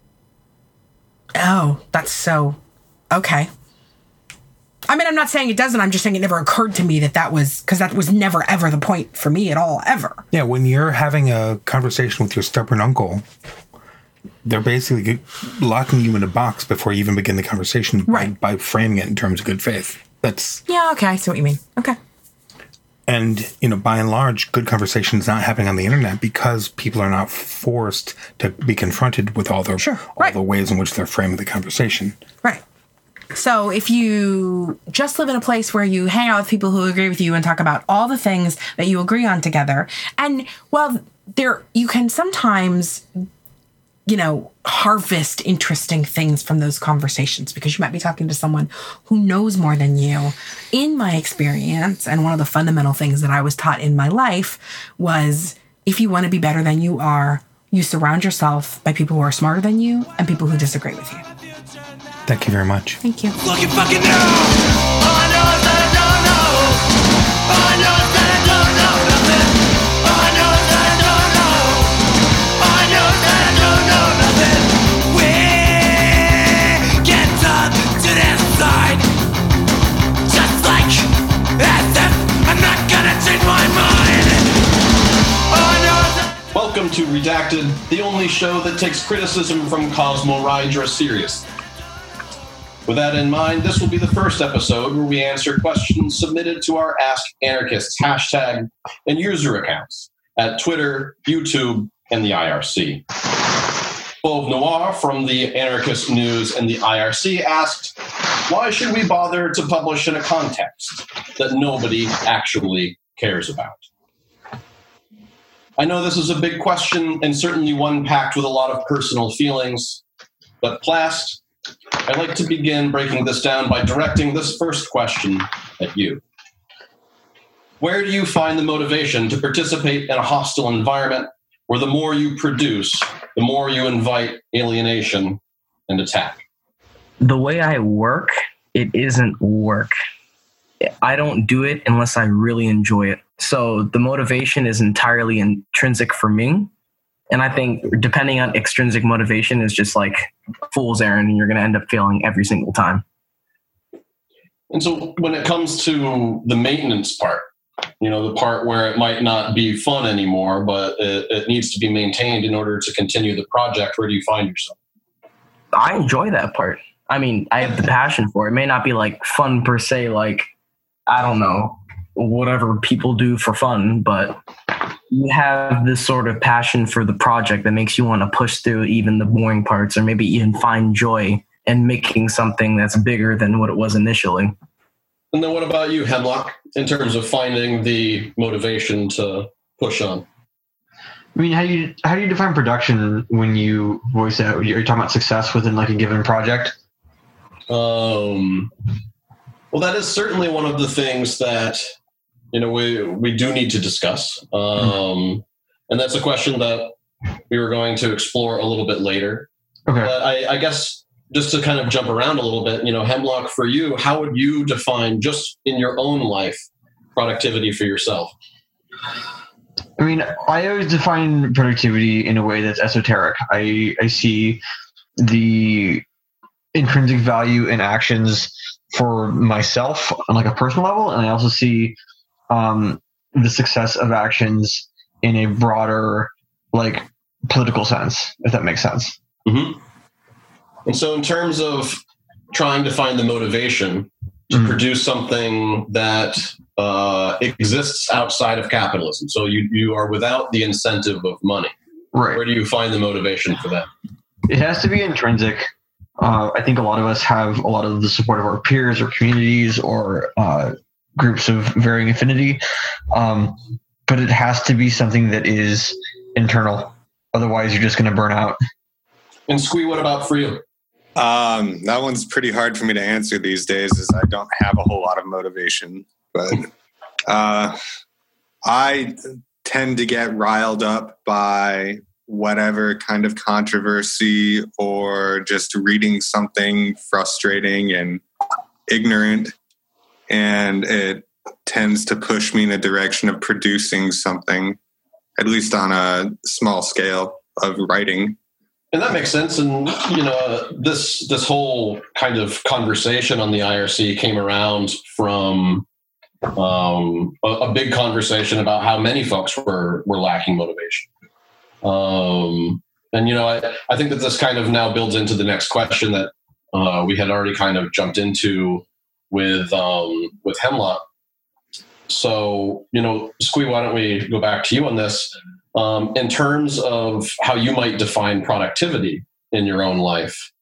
Oh, that's so... Okay. I mean, I'm not saying it doesn't. I'm just saying it never occurred to me that that was... Because that was never, ever the point for me at all, ever. Yeah, when you're having a conversation with your stubborn uncle, they're basically locking you in a box before you even begin the conversation Right. by, by framing it in terms of good faith. That's... Yeah, okay, I see what you mean. Okay. And, you know, by and large, good conversation is not happening on the internet because people are not forced to be confronted with all the, Sure, all right. the ways in which they're framing the conversation. Right. So if you just live in a place where you hang out with people who agree with you and talk about all the things that you agree on together, and, well, there you can sometimes, you know, harvest interesting things from those conversations because you might be talking to someone who knows more than you. In my experience, and one of the fundamental things that I was taught in my life was if you want to be better than you are, you surround yourself by people who are smarter than you and people who disagree with you. Thank you very much. Thank you. Look, you fucking know. All I know is that I don't know. All I know is that I don't know nothing. All I know is that I don't know. All I know is that I don't know nothing. We get up to this side. Just like as if I'm not gonna change my mind. All I know is that Welcome to Redacted, the only show that takes criticism from Cosmo Rydra seriously. With that in mind, this will be the first episode where we answer questions submitted to our Ask Anarchists hashtag and user accounts at Twitter, YouTube, and the I R C. Fauve Noir from the Anarchist News and the I R C asked, why should we bother to publish in a context that nobody actually cares about? I know this is a big question and certainly one packed with a lot of personal feelings, but Plast, I'd like to begin breaking this down by directing this first question at you. Where do you find the motivation to participate in a hostile environment where the more you produce, the more you invite alienation and attack? The way I work, it isn't work. I don't do it unless I really enjoy it. So the motivation is entirely intrinsic for me. And I think depending on extrinsic motivation is just like fool's errand, and you're going to end up failing every single time. And so when it comes to the maintenance part, you know, the part where it might not be fun anymore, but it, it needs to be maintained in order to continue the project, where do you find yourself? I enjoy that part. I mean, I have the passion for it. It may not be like fun per se, like, I don't know, whatever people do for fun, but you have this sort of passion for the project that makes you want to push through even the boring parts, or maybe even find joy in making something that's bigger than what it was initially. And then what about you, Hemlock, in terms of finding the motivation to push on? I mean, how do you how do you define production when you voice out? Are you talking about success within like a given project? Um, well, that is certainly one of the things that, you know, we we do need to discuss. Um, mm-hmm. And that's a question that we were going to explore a little bit later. Okay. But I, I guess just to kind of jump around a little bit, you know, Hemlock, for you, how would you define, just in your own life, productivity for yourself? I mean, I always define productivity in a way that's esoteric. I, I see the intrinsic value in actions for myself on like a personal level, and I also see um, the success of actions in a broader, like, political sense, if that makes sense. Mm-hmm. And so in terms of trying to find the motivation to mm-hmm. produce something that uh, exists outside of capitalism, so you, you are without the incentive of money, right? Where do you find the motivation for that? It has to be intrinsic. Uh, I think a lot of us have a lot of the support of our peers or communities or uh, groups of varying affinity, um, but it has to be something that is internal. Otherwise, you're just going to burn out. And Squee, what about for you? Um, that one's pretty hard for me to answer these days, as I don't have a whole lot of motivation. But uh, I tend to get riled up by whatever kind of controversy or just reading something frustrating and ignorant. And it tends to push me in a direction of producing something, at least on a small scale of writing. And that makes sense. And, you know, this this whole kind of conversation on the I R C came around from um, a, a big conversation about how many folks were, were lacking motivation. Um, and, you know, I, I think that this kind of now builds into the next question that uh, we had already kind of jumped into with um, with Hemlock. So, you know, Squee, why don't we go back to you on this? Um, in terms of how you might define productivity in your own life,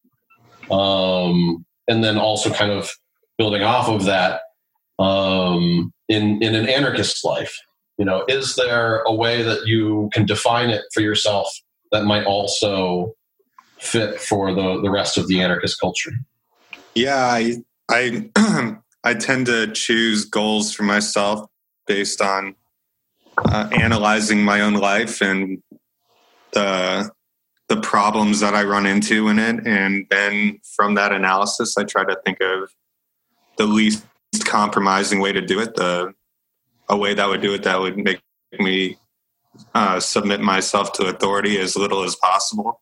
um, and then also kind of building off of that um, in in an anarchist life. You know, is there a way that you can define it for yourself that might also fit for the, the rest of the anarchist culture? Yeah, I I I tend to choose goals for myself based on uh, analyzing my own life and the the problems that I run into in it, and then from that analysis, I try to think of the least compromising way to do it, the a way that would do it that would make me uh, submit myself to authority as little as possible.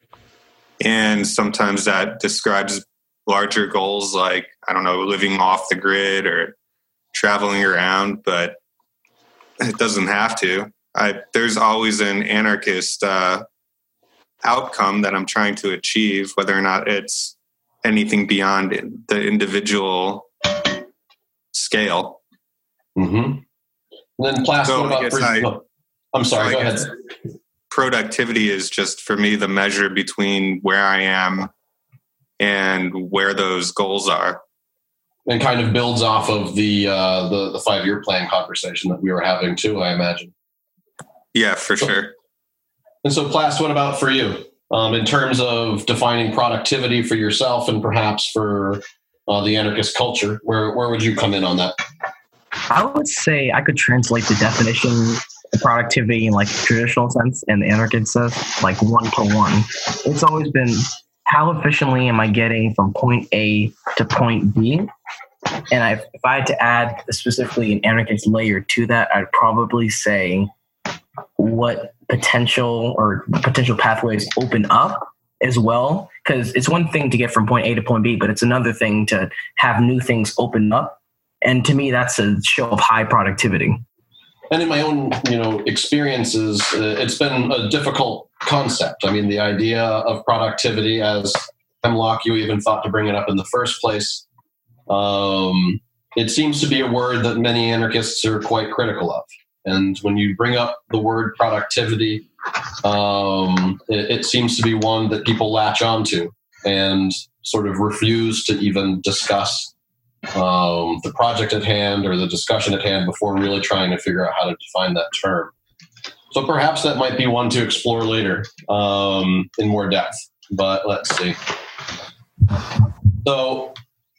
And sometimes that describes larger goals like, I don't know, living off the grid or traveling around, but it doesn't have to. I, there's always an anarchist uh, outcome that I'm trying to achieve, whether or not it's anything beyond the individual scale. Mm-hmm. And then, Plas, So what I about guess for, I- oh, I'm sorry, So go I ahead. guess productivity is just for me the measure between where I am and where those goals are. And kind of builds off of the uh, the, the five-year plan conversation that we were having too, I imagine. Yeah, for sure. And so, Plas, what about for you? Um, in terms of defining productivity for yourself and perhaps for uh, the anarchist culture, where where would you come in on that? I would say I could translate the definition of productivity in like a traditional sense and the anarchist sense, like one to one. It's always been, how efficiently am I getting from point A to point B? And I, if I had to add specifically an anarchist layer to that, I'd probably say what potential or potential pathways open up as well. Because it's one thing to get from point A to point B, but it's another thing to have new things open up. And to me, that's a show of high productivity. And in my own, you know, experiences, uh, it's been a difficult concept. I mean, the idea of productivity, as Hemlock, you even thought to bring it up in the first place, um, it seems to be a word that many anarchists are quite critical of. And when you bring up the word productivity, um, it, it seems to be one that people latch onto and sort of refuse to even discuss um, the project at hand or the discussion at hand before really trying to figure out how to define that term. So perhaps that might be one to explore later um, in more depth, but let's see. So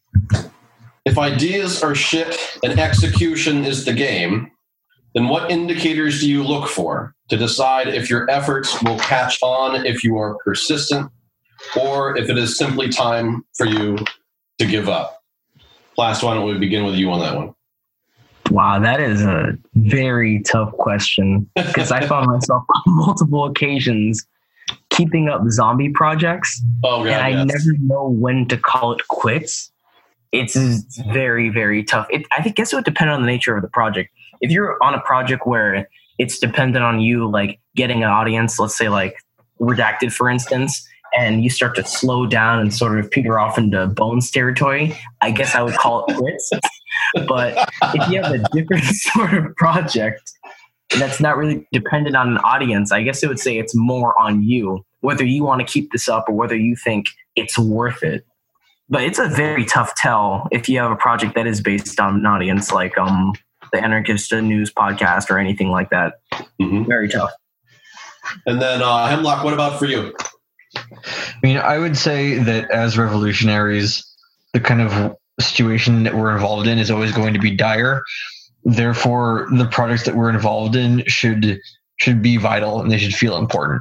if ideas are shit and execution is the game, then what indicators do you look for to decide if your efforts will catch on if you are persistent or if it is simply time for you to give up? Plas, why don't we begin with you on that one? Wow, that is a very tough question because I found myself on multiple occasions keeping up zombie projects, oh, God, and I yes. never know when to call it quits. It's very, very tough. It, I think, guess it would depend on the nature of the project. If you're on a project where it's dependent on you, like getting an audience, let's say like Redacted, for instance, and you start to slow down and sort of peter off into Bones territory, I guess I would call it quits. But if you have a different sort of project that's not really dependent on an audience, I guess it would say it's more on you, whether you want to keep this up or whether you think it's worth it. But it's a very tough tell if you have a project that is based on an audience, like um, the Anarchist News podcast or anything like that. Mm-hmm. Very tough. And then uh, Hemlock, what about for you? I mean, I would say that as revolutionaries, the kind of situation that we're involved in is always going to be dire. Therefore, the projects that we're involved in should should be vital and they should feel important.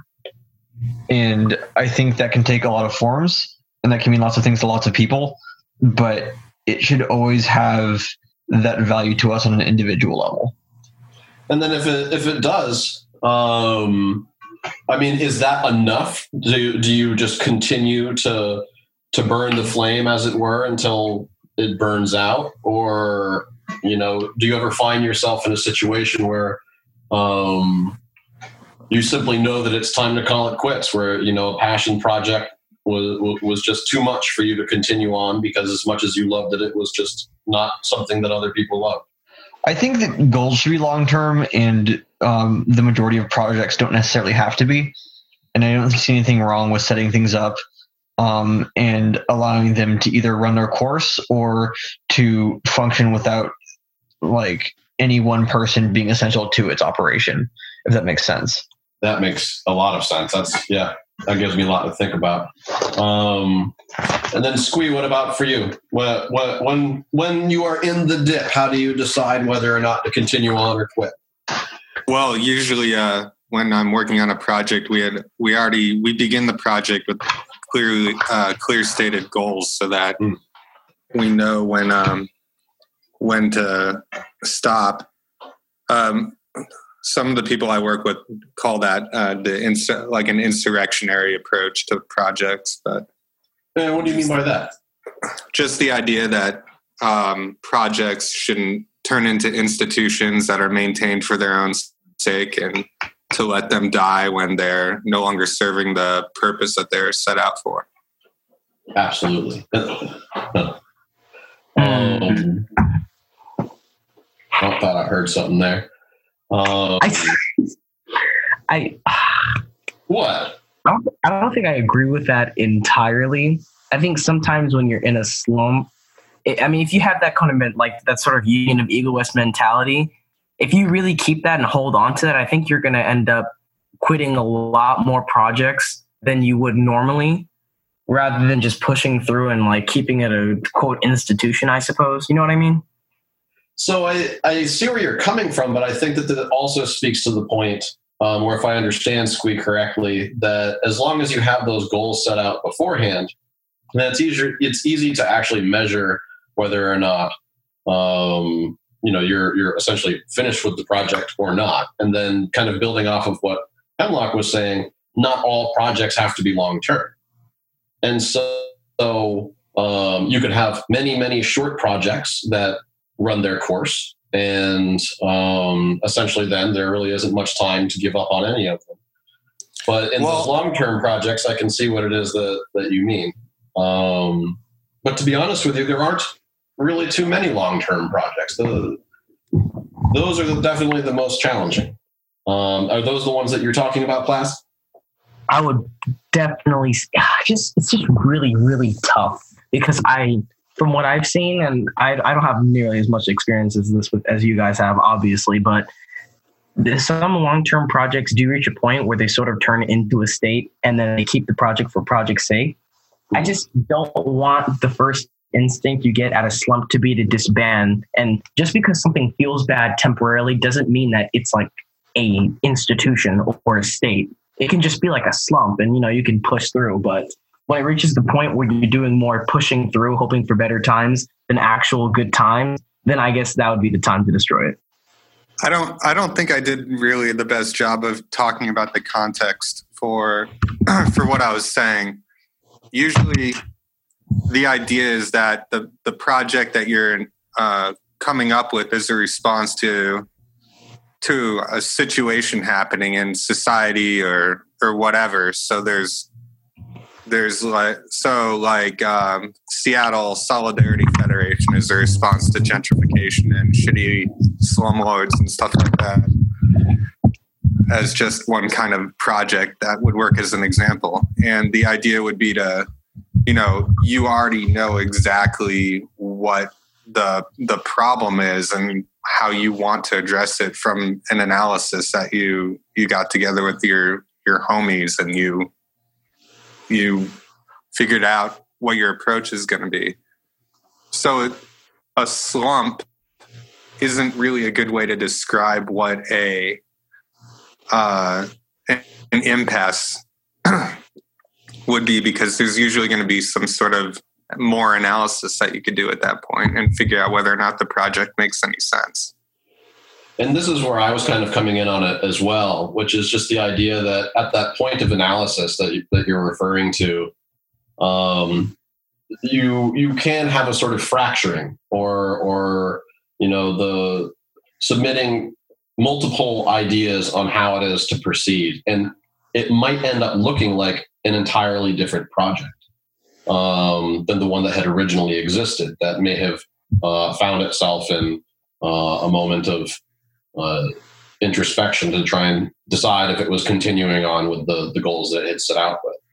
And I think that can take a lot of forms, and that can mean lots of things to lots of people, but it should always have that value to us on an individual level. And then if it if it does, um, I mean, is that enough? Do do you just continue to to burn the flame, as it were, until it burns out, or you know, do you ever find yourself in a situation where um, you simply know that it's time to call it quits, where you know a passion project was was just too much for you to continue on because as much as you loved it, it was just not something that other people loved? I think that goals should be long term, and um, the majority of projects don't necessarily have to be. And I don't see anything wrong with setting things up um, and allowing them to either run their course or to function without like any one person being essential to its operation, if that makes sense. That makes a lot of sense. That's, yeah, that gives me a lot to think about. Um, and then Squee, what about for you? What, what, when, when you are in the dip, how do you decide whether or not to continue on or quit? Well, usually uh, when I'm working on a project, we had we already we begin the project with clearly uh, clear stated goals, so that mm. we know when um, when to stop. Um, some of the people I work with call that uh, the ins- like an insurrectionary approach to projects. But and what do you mean by that? Just the idea that um, projects shouldn't turn into institutions that are maintained for their own sake, and to let them die when they're no longer serving the purpose that they're set out for. Absolutely. um, I thought I heard something there. Um, I, I what? I don't, I don't think I agree with that entirely. I think sometimes when you're in a slump, it, I mean, if you have that kind of like that sort of union of egoist mentality, if you really keep that and hold on to that, I think you're going to end up quitting a lot more projects than you would normally, rather than just pushing through and like keeping it a quote institution, I suppose. You know what I mean? So I, I see where you're coming from, but I think that that also speaks to the point um, where, if I understand Squee correctly, that as long as you have those goals set out beforehand, then it's easier. It's easy to actually measure whether or not um, you know you're you're essentially finished with the project or not, and then kind of building off of what Hemlock was saying. Not all projects have to be long term, and so, so um, you could have many many short projects that run their course, and um, essentially then there really isn't much time to give up on any of them. But in well, those long-term projects, I can see what it is that, that you mean. Um, but to be honest with you, there aren't really too many long-term projects. The, those are the, definitely the most challenging. Um, are those the ones that you're talking about, Plas? I would definitely just, it's just really, really tough because I, from what I've seen, and I, I don't have nearly as much experience as this with, as you guys have, obviously, but some long-term projects do reach a point where they sort of turn into a state and then they keep the project for project's sake. I just don't want the first instinct you get at a slump to be to disband. And just because something feels bad temporarily doesn't mean that it's like a institution or a state. It can just be like a slump and, you know, you can push through, but when it reaches the point where you're doing more pushing through, hoping for better times than actual good times, then I guess that would be the time to destroy it. I don't I don't think I did really the best job of talking about the context for for what I was saying. Usually the idea is that the, the project that you're uh, coming up with is a response to to a situation happening in society or or whatever. So there's There's like, so like um, Seattle Solidarity Federation is a response to gentrification and shitty slumlords and stuff like that, as just one kind of project that would work as an example. And the idea would be to, you know, you already know exactly what the the problem is and how you want to address it from an analysis that you you got together with your your homies and you you figured out what your approach is going to be. So a slump isn't really a good way to describe what a uh, an impasse would be, because there's usually going to be some sort of more analysis that you could do at that point and figure out whether or not the project makes any sense. And this is where I was kind of coming in on it as well, which is just the idea that at that point of analysis that, you, that you're referring to, um, you you can have a sort of fracturing or or you know the submitting multiple ideas on how it is to proceed, and it might end up looking like an entirely different project um, than the one that had originally existed. That may have uh, found itself in uh, a moment of Uh, introspection to try and decide if it was continuing on with the, the goals that it set out with.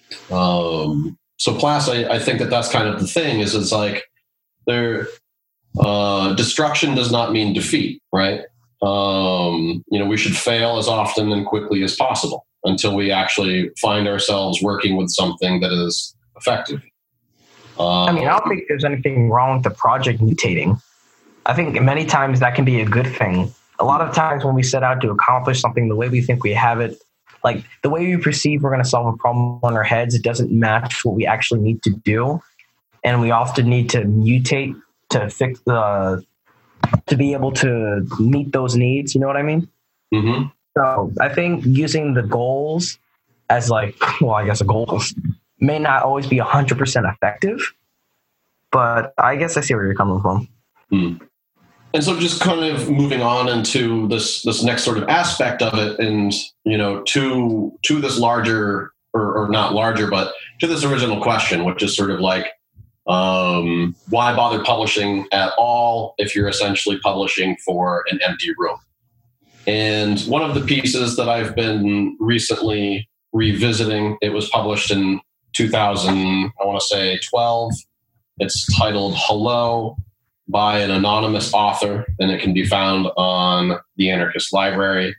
Um, so Plas, I, I think that that's kind of the thing is it's like there, uh, destruction does not mean defeat, right? Um, you know, we should fail as often and quickly as possible until we actually find ourselves working with something that is effective. Uh, I mean, I don't think there's anything wrong with the project mutating. I think many times that can be a good thing. A lot of times when we set out to accomplish something the way we think we have it, like the way we perceive we're going to solve a problem on our heads, it doesn't match what we actually need to do. And we often need to mutate to fix the, to be able to meet those needs. You know what I mean? Mm-hmm. So I think using the goals as like, well, I guess a goal may not always be one hundred percent effective, but I guess I see where you're coming from. Mm. And so just kind of moving on into this this next sort of aspect of it, and, you know, to to this larger, or, or not larger, but to this original question, which is sort of like, um, why bother publishing at all if you're essentially publishing for an empty room? And one of the pieces that I've been recently revisiting, it was published in two thousand, I want to say twelve. It's titled Hello, by an anonymous author, and it can be found on the Anarchist Library.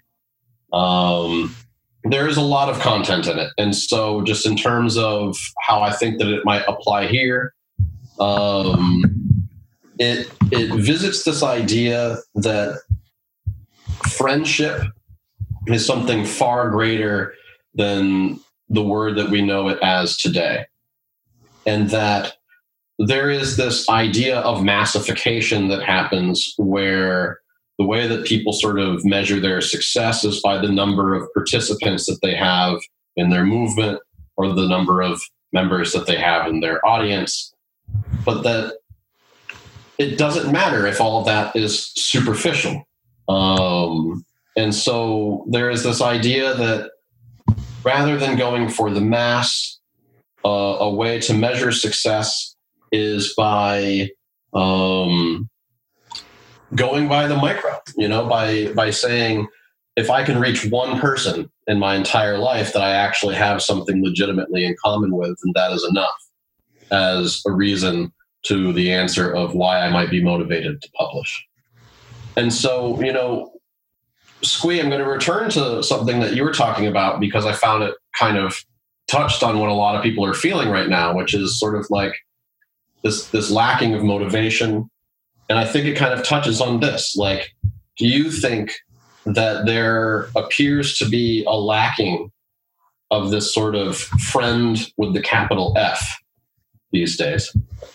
Um, there is a lot of content in it. And so just in terms of how I think that it might apply here, um, it, it visits this idea that friendship is something far greater than the word that we know it as today. And that there is this idea of massification that happens where the way that people sort of measure their success is by the number of participants that they have in their movement or the number of members that they have in their audience. But that it doesn't matter if all of that is superficial. Um, and so there is this idea that rather than going for the mass, uh, a way to measure success is by um, going by the micro, you know, by by saying, if I can reach one person in my entire life that I actually have something legitimately in common with, and that is enough as a reason to the answer of why I might be motivated to publish. And so, you know, Squee, I'm going to return to something that you were talking about because I found it kind of touched on what a lot of people are feeling right now, which is sort of like this this lacking of motivation. And I think it kind of touches on this. Like, do you think that there appears to be a lacking of this sort of friend with the capital F these days?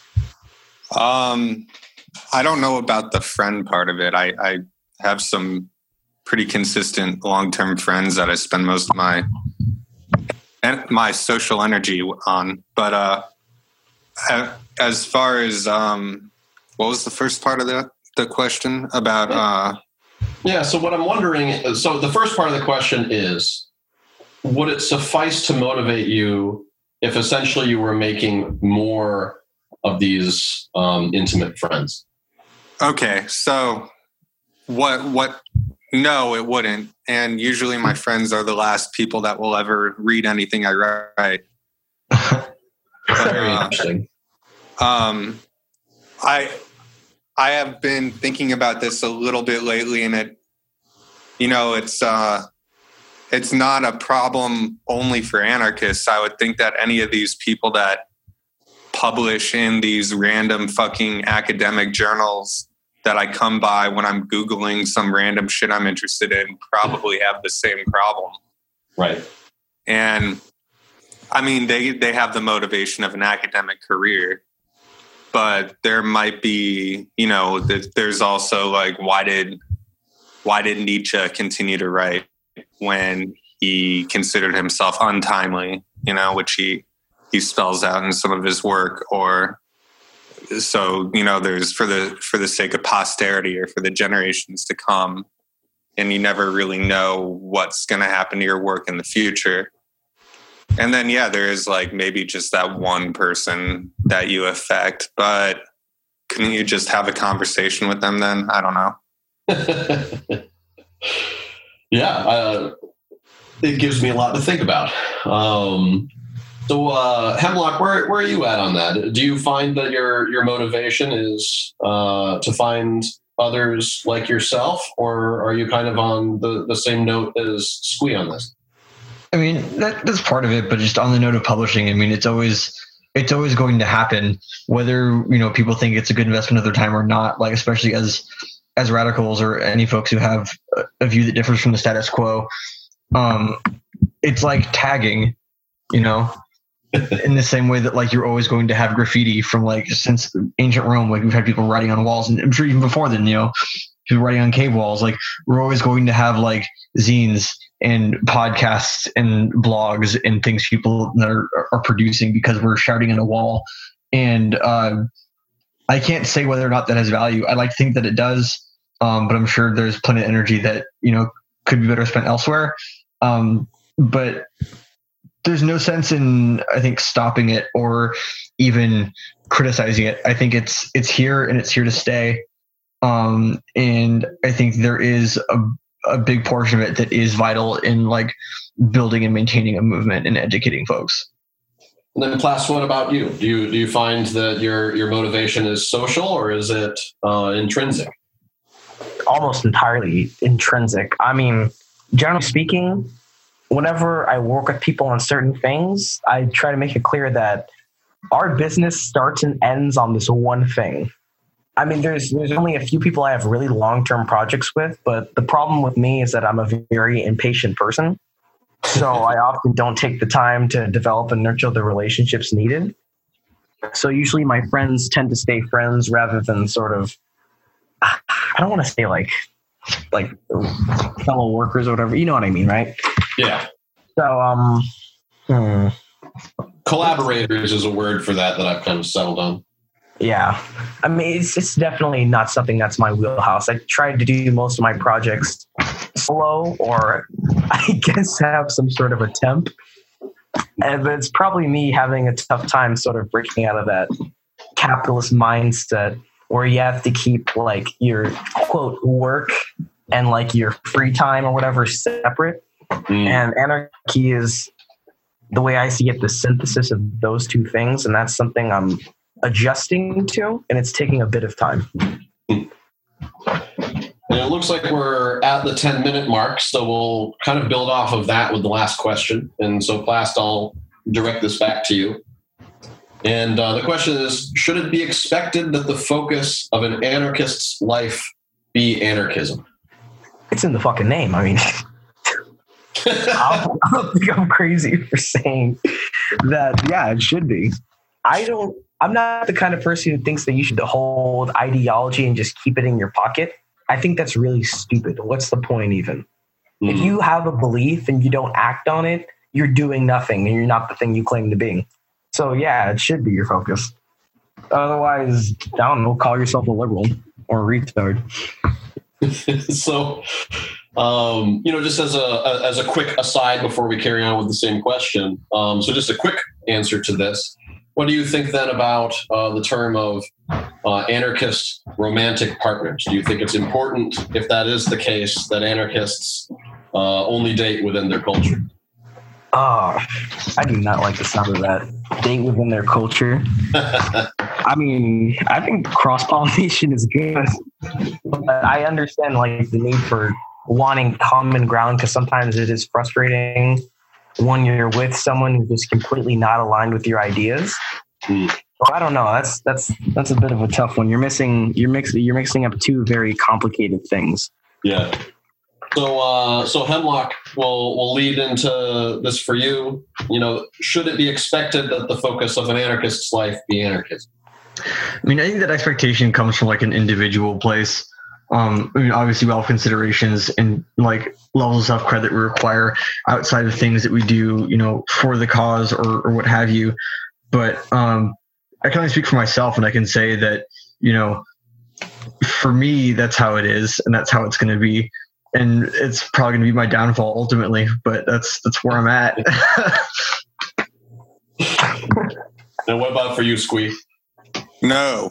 Um, I don't know about the friend part of it. I, I have some pretty consistent long-term friends that I spend most of my my social energy on. But uh, as far as um, what was the first part of the the question about? Uh, yeah. So what I'm wondering. So the first part of the question is, would it suffice to motivate you if essentially you were making more of these um, intimate friends? Okay, so what? What? No, it wouldn't. And usually my friends are the last people that will ever read anything I write. Very uh, interesting. Um, I I have been thinking about this a little bit lately, and it, you know, it's uh, it's not a problem only for anarchists. I would think that any of these people that publish in these random fucking academic journals that I come by when I'm Googling some random shit I'm interested in probably have the same problem. Right. And I mean, they, they have the motivation of an academic career, but there might be, you know, th- there's also like, why did, why did Nietzsche continue to write when he considered himself untimely, you know, which he, he spells out in some of his work? Or, so, you know, there's for the for the sake of posterity or for the generations to come, and you never really know what's going to happen to your work in the future. And then, yeah, there is like maybe just that one person that you affect, but couldn't you just have a conversation with them then? I don't know. yeah, uh, it gives me a lot to think about. Um, So, uh, Hemlock, where where are you at on that? Do you find that your your motivation is uh, to find others like yourself, or are you kind of on the, the same note as Squee on this? I mean, that, that's part of it, but just on the note of publishing, I mean, it's always it's always going to happen, whether you know people think it's a good investment of their time or not. Like, especially as as radicals or any folks who have a, a view that differs from the status quo, um, it's like tagging, you know. In the same way that like you're always going to have graffiti from like since ancient Rome, like we've had people writing on walls, and I'm sure even before then, you know, people writing on cave walls. Like we're always going to have like zines and podcasts and blogs and things people that are, are producing because we're shouting at a wall. And uh, I can't say whether or not that has value. I like to think that it does, um, but I'm sure there's plenty of energy that you know could be better spent elsewhere. Um, but there's no sense in, I think, stopping it or even criticizing it. I think it's it's here and it's here to stay. Um, and I think there is a, a big portion of it that is vital in like building and maintaining a movement and educating folks. And then, Class, what about you? Do you do you find that your your motivation is social or is it uh, intrinsic? Almost entirely intrinsic. I mean, generally speaking, whenever I work with people on certain things, I try to make it clear that our business starts and ends on this one thing. I mean, there's there's only a few people I have really long-term projects with, but the problem with me is that I'm a very impatient person. So I often don't take the time to develop and nurture the relationships needed. So usually my friends tend to stay friends rather than sort of, I don't want to say like, like fellow workers or whatever. You know what I mean, right? Yeah. So, um, hmm. collaborators is a word for that that I've kind of settled on. Yeah. I mean, it's, it's definitely not something that's my wheelhouse. I tried to do most of my projects solo, or I guess have some sort of a temp. And it's probably me having a tough time sort of breaking out of that capitalist mindset where you have to keep like your quote work and like your free time or whatever separate. Mm. And anarchy is, the way I see it, the synthesis of those two things. And that's something I'm adjusting to, and it's taking a bit of time. And it looks like we're at the ten minute mark, so we'll kind of build off of that with the last question. And so, Plast, I'll direct this back to you. And uh, the question is, should it be expected that the focus of an anarchist's life be anarchism? It's in the fucking name. I mean, I don't think I'm crazy for saying that. Yeah, it should be. I don't, I'm not the kind of person who thinks that you should hold ideology and just keep it in your pocket. I think that's really stupid. What's the point even? Mm. If you have a belief and you don't act on it, you're doing nothing and you're not the thing you claim to be. So yeah, it should be your focus. Otherwise, I don't know, call yourself a liberal or a retard. So, um, you know, just as a, a as a quick aside before we carry on with the same question, um, so just a quick answer to this. What do you think then about uh, the term of uh, anarchist romantic partners? Do you think it's important, if that is the case, that anarchists uh, only date within their culture? Oh, I do not like the sound of that. Date within their culture. I mean, I think cross-pollination is good. But I understand like the need for wanting common ground, because sometimes it is frustrating when you're with someone who's just completely not aligned with your ideas. Mm. So I don't know. That's that's that's a bit of a tough one. You're missing you're mixing you're mixing up two very complicated things. Yeah. So uh, so Hemlock, will will lead into this for you. You know, should it be expected that the focus of an anarchist's life be anarchism? I mean, I think that expectation comes from like an individual place. Um, I mean, obviously, we all have considerations and like levels of self-credit we require outside of things that we do, you know, for the cause or, or what have you. But um, I can only speak for myself, and I can say that, you know, for me, that's how it is, and that's how it's going to be, and it's probably going to be my downfall ultimately. But that's that's where I'm at. And what about for you, Squee? No.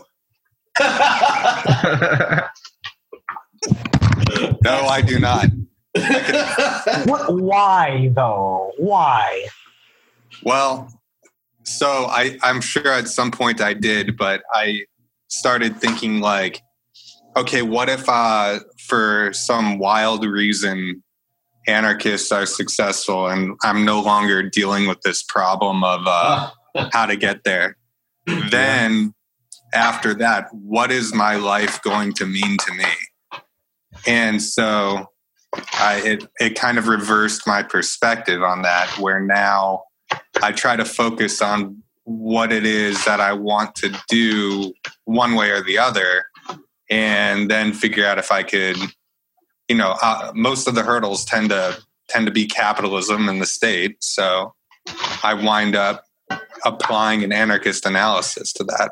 No, I do not. What? Why though? Why? Well, so I, I'm sure at some point I did, but I started thinking like, okay, what if uh, for some wild reason anarchists are successful and I'm no longer dealing with this problem of uh, how to get there? Then after that, what is my life going to mean to me? And so I, it, it kind of reversed my perspective on that, where now I try to focus on what it is that I want to do one way or the other, and then figure out if I could, you know, uh, most of the hurdles tend to tend to be capitalism in the state. So I wind up applying an anarchist analysis to that.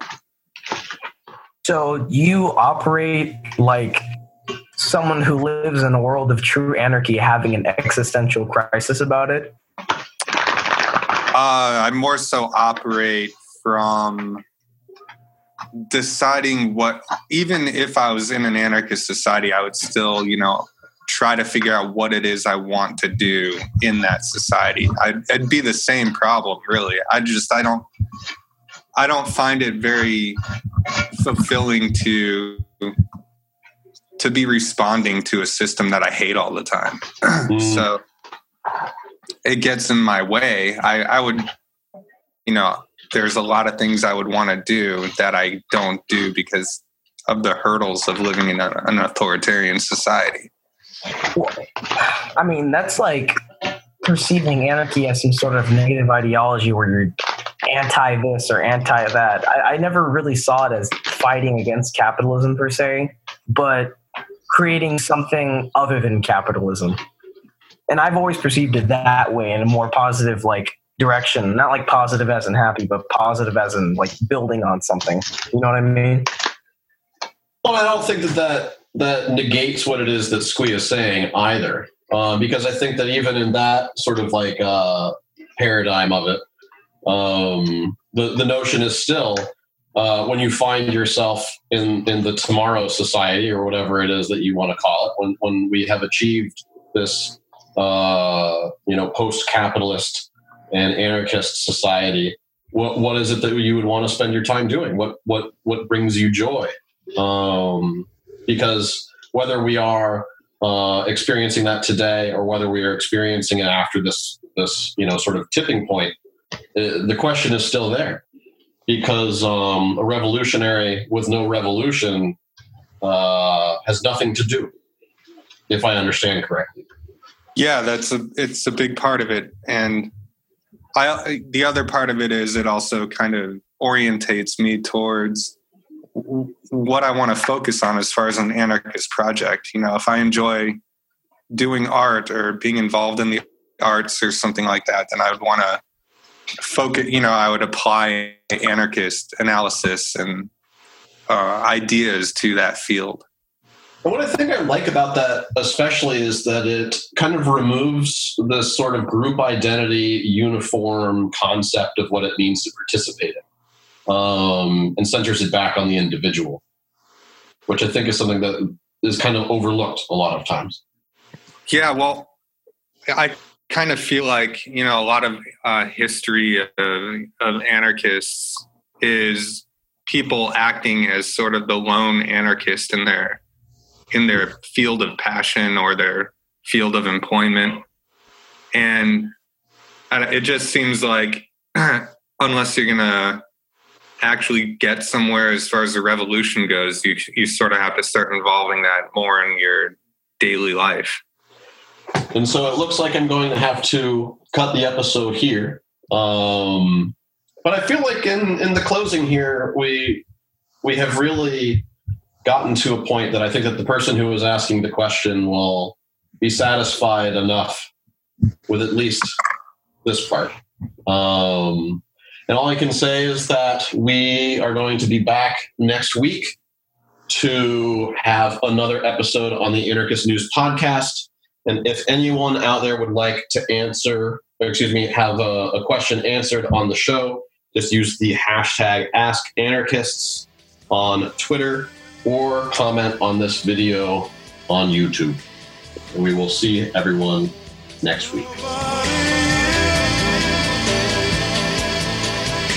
So you operate like someone who lives in a world of true anarchy, having an existential crisis about it? Uh, I more so operate from deciding what, even if I was in an anarchist society, I would still, you know, try to figure out what it is I want to do in that society. I'd, it'd be the same problem, really. I just, I don't, I don't find it very fulfilling to to be responding to a system that I hate all the time. Mm. So it gets in my way. I, I would, you know, there's a lot of things I would want to do that I don't do because of the hurdles of living in a, an authoritarian society. Well, I mean, that's like perceiving anarchy as some sort of negative ideology where you're anti this or anti that. I, I never really saw it as fighting against capitalism per se, but creating something other than capitalism. And I've always perceived it that way, in a more positive like direction. Not like positive as in happy, but positive as in like building on something. You know what I mean? Well, I don't think that that, that negates what it is that Squee is saying either. Um, because I think that even in that sort of like uh, paradigm of it, um, the, the notion is still, uh, when you find yourself in, in the tomorrow society or whatever it is that you want to call it, when, when we have achieved this, uh, you know, post-capitalist and anarchist society, what, what is it that you would want to spend your time doing? What, what, what brings you joy? Um, because whether we are uh, experiencing that today or whether we are experiencing it after this, this, you know, sort of tipping point, uh, the question is still there. Because um, a revolutionary with no revolution uh, has nothing to do, if I understand correctly. Yeah, that's a it's a big part of it, and I the other part of it is it also kind of orientates me towards what I want to focus on as far as an anarchist project. You know, if I enjoy doing art or being involved in the arts or something like that, then I would want to focus, you know, I would apply anarchist analysis and uh, ideas to that field. And what I think I like about that especially is that it kind of removes this sort of group identity, uniform concept of what it means to participate in, um, and centers it back on the individual, which I think is something that is kind of overlooked a lot of times. Yeah, well, I kind of feel like, you know, a lot of uh, history of, of anarchists is people acting as sort of the lone anarchist in their in their field of passion or their field of employment. And it just seems like unless you're going to actually get somewhere as far as the revolution goes, you you sort of have to start involving that more in your daily life. And so it looks like I'm going to have to cut the episode here. Um, but I feel like in, in the closing here, we we have really gotten to a point that I think that the person who was asking the question will be satisfied enough with at least this part. Um, and all I can say is that we are going to be back next week to have another episode on the Anarchist News Podcast. And if anyone out there would like to answer, or excuse me, have a, a question answered on the show, just use the hashtag Ask Anarchists on Twitter or comment on this video on YouTube. And we will see everyone next week.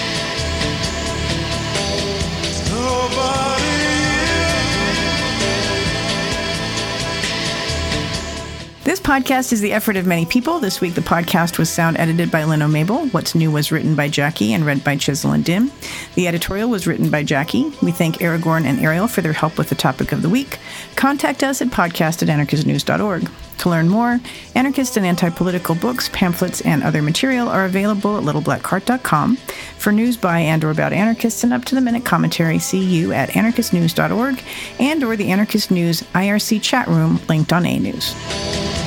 podcast is the effort of many people. This week, the podcast was sound edited by Leno Mabel. What's New was written by Jackie and read by Chisel and Dim. The editorial was written by Jackie. We thank Aragorn and Ariel for their help with the topic of the week. Contact us at podcast at anarchist news dot org. To learn more, anarchist and anti-political books, pamphlets, and other material are available at little black cart dot com. For news by and or about anarchists and up-to-the-minute commentary, see you at anarchist news dot org and or the Anarchist News I R C chat room linked on A News.